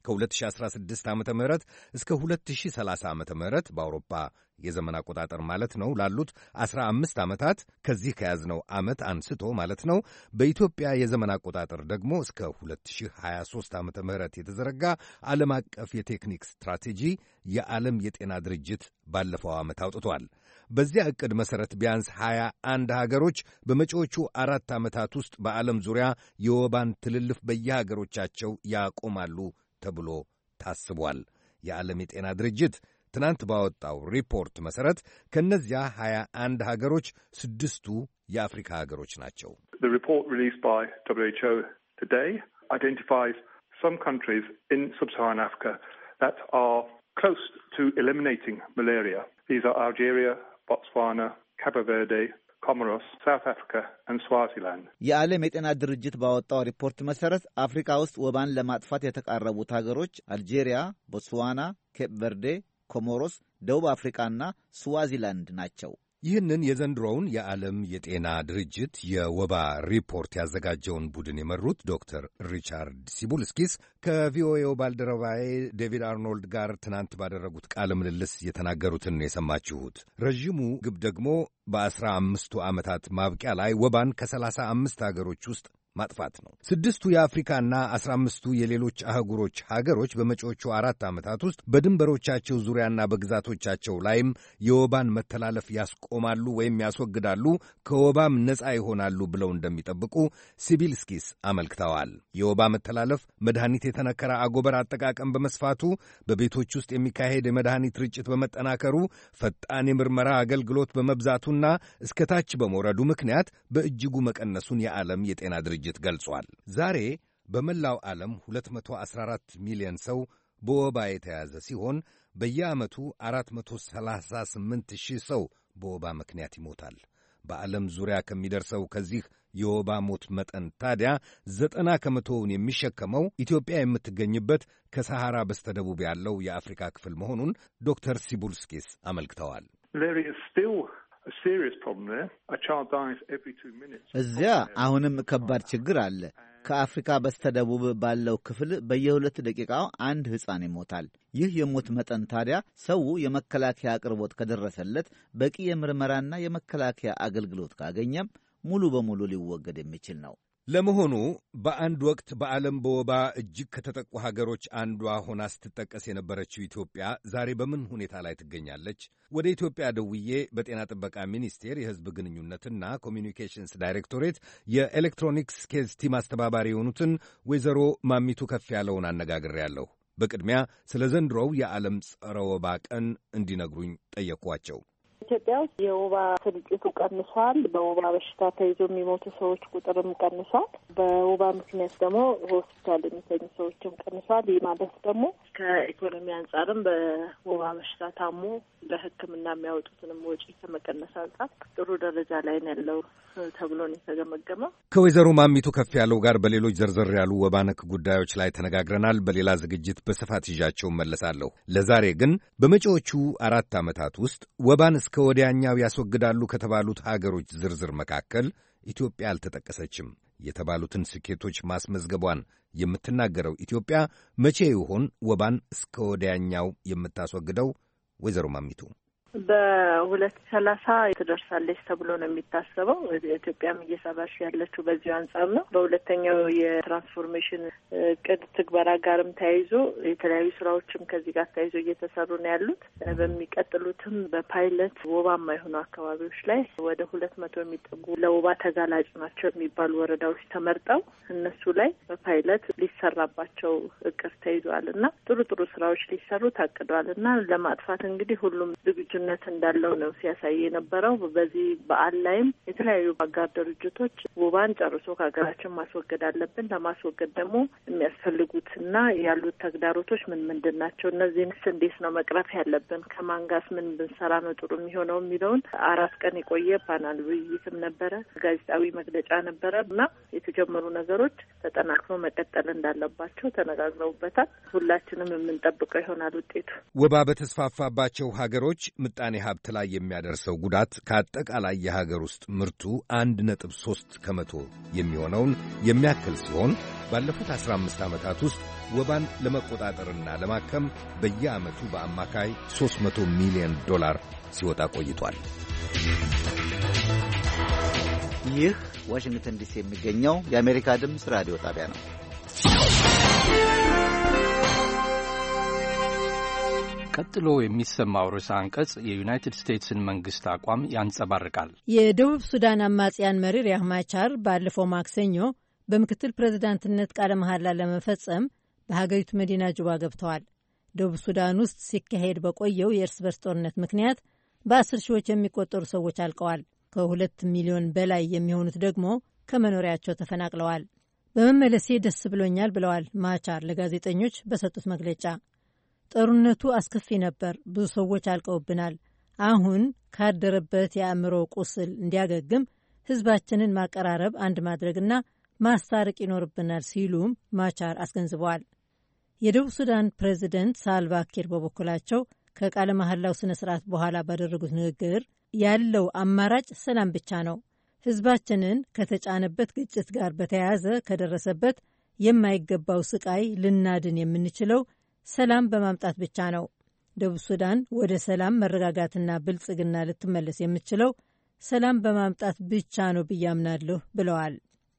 ከ2016 ዓመተ ምህረት እስከ ሁለት ሺህ ሰላሳ ዓመተ ምህረት በአውሮፓ የዘመን አቆጣጠር ማለት ነው ላሉት አስራ አምስት ዓመታት ከዚህ ከያዝነው ዓመት አንስቶ ማለት ነው በኢትዮጵያ የዘመን አቆጣጠር ደግሞ እስከ ሁለት ሺህ ሀያ ሦስት ዓመተ ምህረት የተዘረጋ ዓለም አቀፍ የቴክኒክ ስትራቴጂ የዓለም የጤና ድርጅት ባለፈው ዓመት አውጥቷል። በዚያ ዕቅድ መሠረት ቢያንስ ሀያ አንድ ሀገሮች በመጪዎቹ አራት ዓመታት ውስጥ በዓለም ዙሪያ የወባን ትልልፍ በየሀገሮቻቸው ያቆማሉ ተብሎ ታስቧል። የዓለም የጤና ድርጅት ትናንት ባወጣው ሪፖርት መሠረት ከእነዚያ ሀያ አንድ ሀገሮች ስድስቱ የአፍሪካ ሀገሮች ናቸው። The report released by W H O today identifies some countries in sub-Saharan Africa that are close to eliminating malaria. These are Algeria, Botswana, Cabo Verde, Comoros, South Africa and Swaziland. የዓለም የጤና ድርጅት ባወጣው ሪፖርት መሠረት አፍሪካ ውስጥ ወባን ለማጥፋት የተቃረቡት ሀገሮች አልጄሪያ፣ ቦትስዋና፣ ኬፕ ቨርዴ፣ ኮሞሮስ፣ ደቡብ አፍሪካና ስዋዚላንድ ናቸው። ይህንን የዘንድሮውን የዓለም የጤና ድርጅት የወባ ሪፖርት ያዘጋጀውን ቡድን የመሩት ዶክተር ሪቻርድ ሲቡልስኪስ ከቪኦኤው ባልደረባዬ ዴቪድ አርኖልድ ጋር ትናንት ባደረጉት ቃለ ምልልስ የተናገሩትን የሰማችሁት። ረዥሙ ግብ ደግሞ በአስራ አምስቱ ዓመታት ማብቂያ ላይ ወባን ከሰላሳ አምስት አገሮች ውስጥ ማጥፋት ነው። ስድስቱ የአፍሪካና አስራ አምስቱ የሌሎች አህጉሮች ሀገሮች በመጪዎቹ አራት ዓመታት ውስጥ በድንበሮቻቸው ዙሪያና በግዛቶቻቸው ላይም የወባን መተላለፍ ያስቆማሉ ወይም ያስወግዳሉ፣ ከወባም ነፃ ይሆናሉ ብለው እንደሚጠብቁ ሲቢልስኪስ አመልክተዋል። የወባ መተላለፍ መድኃኒት የተነከረ አጎበር አጠቃቀም በመስፋቱ፣ በቤቶች ውስጥ የሚካሄድ የመድኃኒት ርጭት በመጠናከሩ፣ ፈጣን የምርመራ አገልግሎት በመብዛቱና እስከታች በመውረዱ ምክንያት በእጅጉ መቀነሱን የዓለም የጤና ድርጅት ገልጿል። ዛሬ በመላው ዓለም ሁለት መቶ አስራ አራት ሚሊዮን ሰው በወባ የተያዘ ሲሆን በየዓመቱ አራት መቶ ሰላሳ ስምንት ሺህ ሰው በወባ ምክንያት ይሞታል። በዓለም ዙሪያ ከሚደርሰው ከዚህ የወባ ሞት መጠን ታዲያ ዘጠና ከመቶውን የሚሸከመው ኢትዮጵያ የምትገኝበት ከሰሐራ በስተደቡብ ያለው የአፍሪካ ክፍል መሆኑን ዶክተር ሲቡልስኪስ አመልክተዋል። እዚያ አሁንም ከባድ ችግር አለ። ከአፍሪካ በስተደቡብ ባለው ክፍል በየሁለት ደቂቃው አንድ ሕፃን ይሞታል። ይህ የሞት መጠን ታዲያ ሰው የመከላከያ አቅርቦት ከደረሰለት፣ በቂ የምርመራና የመከላከያ አገልግሎት ካገኘም ሙሉ በሙሉ ሊወገድ የሚችል ነው። ለመሆኑ በአንድ ወቅት በዓለም በወባ እጅግ ከተጠቁ ሀገሮች አንዷ ሆና ስትጠቀስ የነበረችው ኢትዮጵያ ዛሬ በምን ሁኔታ ላይ ትገኛለች? ወደ ኢትዮጵያ ደውዬ በጤና ጥበቃ ሚኒስቴር የሕዝብ ግንኙነትና ኮሚኒኬሽንስ ዳይሬክቶሬት የኤሌክትሮኒክስ ኬዝ ቲም አስተባባሪ የሆኑትን ወይዘሮ ማሚቱ ከፍ ያለውን አነጋግሬያለሁ። በቅድሚያ ስለ ዘንድሮው የዓለም ጸረ ወባ ቀን እንዲነግሩኝ ጠየቅኳቸው። ኢትዮጵያ ውስጥ የወባ ስርጭቱ ቀንሷል። በወባ በሽታ ተይዞ የሚሞቱ ሰዎች ቁጥርም ቀንሷል። በወባ ምክንያት ደግሞ ሆስፒታል የሚተኙ ሰዎችም ቀንሷል። ይህ ማለት ደግሞ ከኢኮኖሚ አንጻርም በወባ በሽታ ታሞ ለሕክምና የሚያወጡትንም ወጪ ከመቀነስ አንጻር ጥሩ ደረጃ ላይ ነው ያለው ተብሎ ነው የተገመገመው። ከወይዘሮ ማሚቱ ከፍ ያለው ጋር በሌሎች ዘርዘር ያሉ ወባ ነክ ጉዳዮች ላይ ተነጋግረናል። በሌላ ዝግጅት በስፋት ይዣቸው መለሳለሁ። ለዛሬ ግን በመጪዎቹ አራት ዓመታት ውስጥ ወባን እስከ ወዲያኛው ያስወግዳሉ ከተባሉት ሀገሮች ዝርዝር መካከል ኢትዮጵያ አልተጠቀሰችም። የተባሉትን ስኬቶች ማስመዝገቧን የምትናገረው ኢትዮጵያ መቼ ይሆን ወባን እስከ ወዲያኛው የምታስወግደው? ወይዘሮ ማሚቱ በሁለት ሰላሳ ትደርሳለች ተብሎ ነው የሚታሰበው። ኢትዮጵያም እየሰራች ያለችው በዚህ አንጻር ነው። በሁለተኛው የትራንስፎርሜሽን እቅድ ትግበራ ጋርም ተያይዞ የተለያዩ ስራዎችም ከዚህ ጋር ተያይዞ እየተሰሩ ነው ያሉት። በሚቀጥሉትም በፓይለት ወባማ የሆኑ አካባቢዎች ላይ ወደ ሁለት መቶ የሚጠጉ ለወባ ተጋላጭ ናቸው የሚባሉ ወረዳዎች ተመርጠው እነሱ ላይ በፓይለት ሊሰራባቸው እቅድ ተይዟል እና ጥሩ ጥሩ ስራዎች ሊሰሩ ታቅደዋል እና ለማጥፋት እንግዲህ ሁሉም ዝግጁ ነት እንዳለው ነው ሲያሳይ የነበረው። በዚህ በዓል ላይም የተለያዩ አጋር ድርጅቶች ወባን ጨርሶ ከሀገራችን ማስወገድ አለብን፣ ለማስወገድ ደግሞ የሚያስፈልጉትና ያሉት ተግዳሮቶች ምን ምንድን ናቸው፣ እነዚህንስ እንዴት ነው መቅረፍ ያለብን፣ ከማን ጋርስ ምን ብንሰራ ነው ጥሩ የሚሆነው የሚለውን አራት ቀን የቆየ ፓናል ውይይትም ነበረ፣ ጋዜጣዊ መግለጫ ነበረ እና የተጀመሩ ነገሮች ተጠናክሮ መቀጠል እንዳለባቸው ተነጋግረውበታል። ሁላችንም የምንጠብቀው ይሆናል ውጤቱ። ወባ በተስፋፋባቸው ሀገሮች ምጣኔ ሀብት ላይ የሚያደርሰው ጉዳት ከአጠቃላይ የሀገር ውስጥ ምርቱ አንድ ነጥብ ሦስት ከመቶ የሚሆነውን የሚያክል ሲሆን ባለፉት አስራ አምስት ዓመታት ውስጥ ወባን ለመቆጣጠርና ለማከም በየዓመቱ በአማካይ ሦስት መቶ ሚሊዮን ዶላር ሲወጣ ቆይቷል። ይህ ዋሽንግተን ዲሲ የሚገኘው የአሜሪካ ድምፅ ራዲዮ ጣቢያ ነው። ቀጥሎ የሚሰማው ርዕሰ አንቀጽ የዩናይትድ ስቴትስን መንግስት አቋም ያንጸባርቃል። የደቡብ ሱዳን አማጽያን መሪ ሪያክ ማቻር ባለፈው ማክሰኞ በምክትል ፕሬዝዳንትነት ቃለ መሐላ ለመፈጸም በሀገሪቱ መዲና ጁባ ገብተዋል። ደቡብ ሱዳን ውስጥ ሲካሄድ በቆየው የእርስ በርስ ጦርነት ምክንያት በአስር ሺዎች የሚቆጠሩ ሰዎች አልቀዋል። ከሁለት ሚሊዮን በላይ የሚሆኑት ደግሞ ከመኖሪያቸው ተፈናቅለዋል። በመመለሴ ደስ ብሎኛል ብለዋል ማቻር ለጋዜጠኞች በሰጡት መግለጫ። ጦርነቱ አስከፊ ነበር፣ ብዙ ሰዎች አልቀውብናል። አሁን ካደረበት የአእምሮ ቁስል እንዲያገግም ህዝባችንን ማቀራረብ፣ አንድ ማድረግና ማስታረቅ ይኖርብናል ሲሉም ማቻር አስገንዝበዋል። የደቡብ ሱዳን ፕሬዚደንት ሳልቫ ኪር በበኩላቸው ከቃለ መሐላው ስነ ስርዓት በኋላ ባደረጉት ንግግር ያለው አማራጭ ሰላም ብቻ ነው፣ ህዝባችንን ከተጫነበት ግጭት ጋር በተያያዘ ከደረሰበት የማይገባው ስቃይ ልናድን የምንችለው ሰላም በማምጣት ብቻ ነው። ደቡብ ሱዳን ወደ ሰላም መረጋጋትና ብልጽግና ልትመለስ የምትችለው ሰላም በማምጣት ብቻ ነው ብዬ አምናለሁ ብለዋል።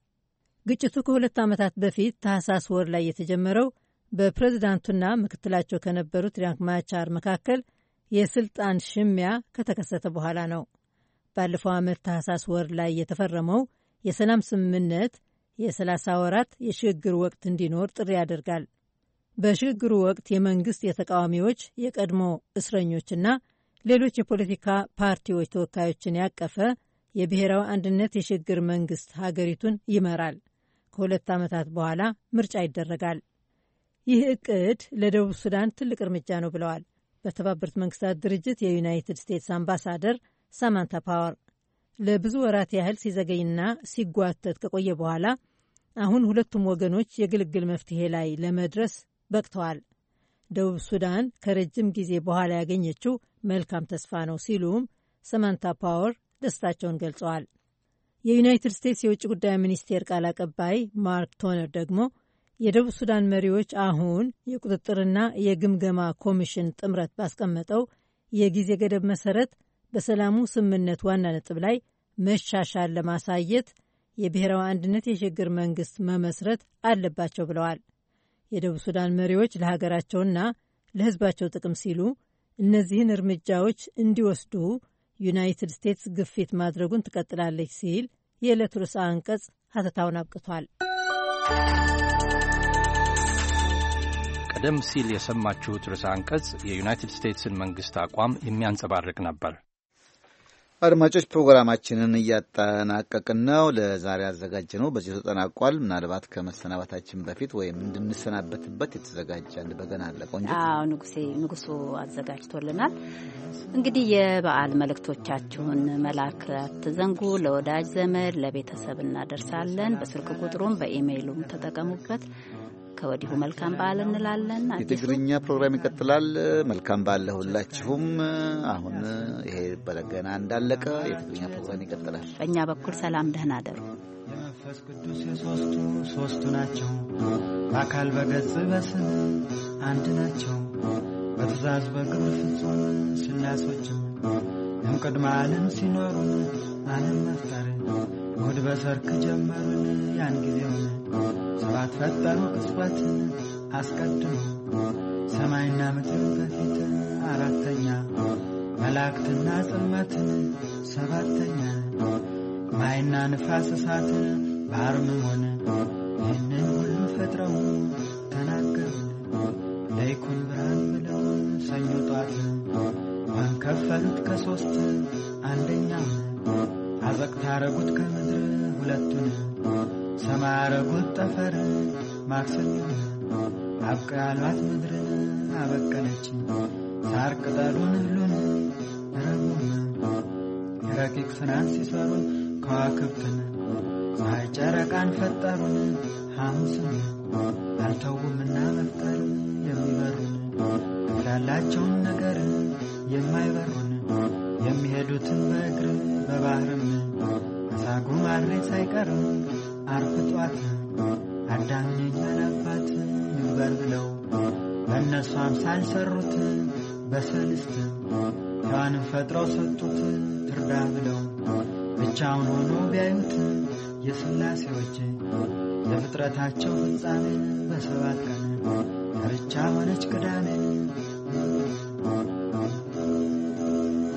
ግጭቱ ከሁለት ዓመታት በፊት ታህሳስ ወር ላይ የተጀመረው በፕሬዝዳንቱና ምክትላቸው ከነበሩት ሪያክ ማቻር መካከል የስልጣን ሽሚያ ከተከሰተ በኋላ ነው። ባለፈው ዓመት ታህሳስ ወር ላይ የተፈረመው የሰላም ስምምነት የሰላሳ ወራት የሽግግር ወቅት እንዲኖር ጥሪ ያደርጋል። በሽግግሩ ወቅት የመንግስት የተቃዋሚዎች፣ የቀድሞ እስረኞችና ሌሎች የፖለቲካ ፓርቲዎች ተወካዮችን ያቀፈ የብሔራዊ አንድነት የሽግግር መንግስት ሀገሪቱን ይመራል። ከሁለት ዓመታት በኋላ ምርጫ ይደረጋል። ይህ እቅድ ለደቡብ ሱዳን ትልቅ እርምጃ ነው ብለዋል በተባበሩት መንግስታት ድርጅት የዩናይትድ ስቴትስ አምባሳደር ሳማንታ ፓወር። ለብዙ ወራት ያህል ሲዘገይና ሲጓተት ከቆየ በኋላ አሁን ሁለቱም ወገኖች የግልግል መፍትሄ ላይ ለመድረስ በቅተዋል። ደቡብ ሱዳን ከረጅም ጊዜ በኋላ ያገኘችው መልካም ተስፋ ነው ሲሉም ሰማንታ ፓወር ደስታቸውን ገልጸዋል። የዩናይትድ ስቴትስ የውጭ ጉዳይ ሚኒስቴር ቃል አቀባይ ማርክ ቶነር ደግሞ የደቡብ ሱዳን መሪዎች አሁን የቁጥጥርና የግምገማ ኮሚሽን ጥምረት ባስቀመጠው የጊዜ ገደብ መሰረት በሰላሙ ስምምነት ዋና ነጥብ ላይ መሻሻል ለማሳየት የብሔራዊ አንድነት የሽግግር መንግስት መመስረት አለባቸው ብለዋል። የደቡብ ሱዳን መሪዎች ለሀገራቸውና ለሕዝባቸው ጥቅም ሲሉ እነዚህን እርምጃዎች እንዲወስዱ ዩናይትድ ስቴትስ ግፊት ማድረጉን ትቀጥላለች ሲል የዕለቱ ርዕሰ አንቀጽ ሀተታውን አብቅቷል። ቀደም ሲል የሰማችሁት ርዕሰ አንቀጽ የዩናይትድ ስቴትስን መንግስት አቋም የሚያንጸባርቅ ነበር። አድማጮች ፕሮግራማችንን እያጠናቀቅን ነው። ለዛሬ ያዘጋጀነው በዚህ ተጠናቋል። ምናልባት ከመሰናበታችን በፊት ወይም እንድንሰናበትበት የተዘጋጀ አንድ በገና አለ። ቆንጆ አዎ፣ ንጉሴ ንጉሱ አዘጋጅቶልናል። እንግዲህ የበዓል መልእክቶቻችሁን መላክ አትዘንጉ። ለወዳጅ ዘመድ፣ ለቤተሰብ እናደርሳለን። በስልክ ቁጥሩም በኢሜይሉም ተጠቀሙበት። ከወዲሁ መልካም በዓል እንላለን። የትግርኛ ፕሮግራም ይቀጥላል። መልካም በዓል ለሁላችሁም። አሁን ይሄ በለገና እንዳለቀ የትግርኛ ፕሮግራም ይቀጥላል። በእኛ በኩል ሰላም፣ ደህና አደሩ። መንፈስ ቅዱስ የሦስቱ ሦስቱ ናቸው። በአካል በገጽ በስም አንድ ናቸው። በትእዛዝ በግብር ፍጹም ሥላሶችም እምቅድመ ዓለም ሲኖሩን ዓለም መፍጠር እሑድ በሰርክ ጀመሩን ያን ጊዜውን ሰባት ፈጠሩ ቅጽበትን አስቀድሞ ሰማይና ምድር በፊት አራተኛ መላእክትና ጽልመትን ሰባተኛ ማይና ንፋስ እሳትን ባሕርም ሆነ ይህንን ሁሉ ፈጥረው ተናገሩ። ለይኩን ብርሃን ብለው ሰኞ ጧት ውሃን ከፈሉት ከሦስት አንደኛው አዘቅት አረጉት ከምድር ሁለቱን ሰማይ አረጉት ጠፈር ማክሰኞ አብቀ ያሏት ምድርን አበቀለች ሳር ቅጠሉን እህሉን ረቡዕ ረቂቅ ስራን ሲሰሩ ከዋክብትን ፀሐይ ጨረቃን ፈጠሩን ሐሙስን አልተውምና መፍጠር የሚበሩን ያላቸውን ነገር የማይበሩን የሚሄዱትን በእግር በባህርም አሳጉ ማድሬ ሳይቀርም አርፍጧት አዳምን የኛን አባት ይበር ብለው በእነሱ አምሳል ሰሩት በሰልስት ሔዋንን ፈጥረው ሰጡት ትርዳ ብለው ብቻውን ሆኖ ቢያዩት የሥላሴዎች የፍጥረታቸው ፍጻሜ በሰባት ቀን ዳርቻ ሆነች ቅዳሜ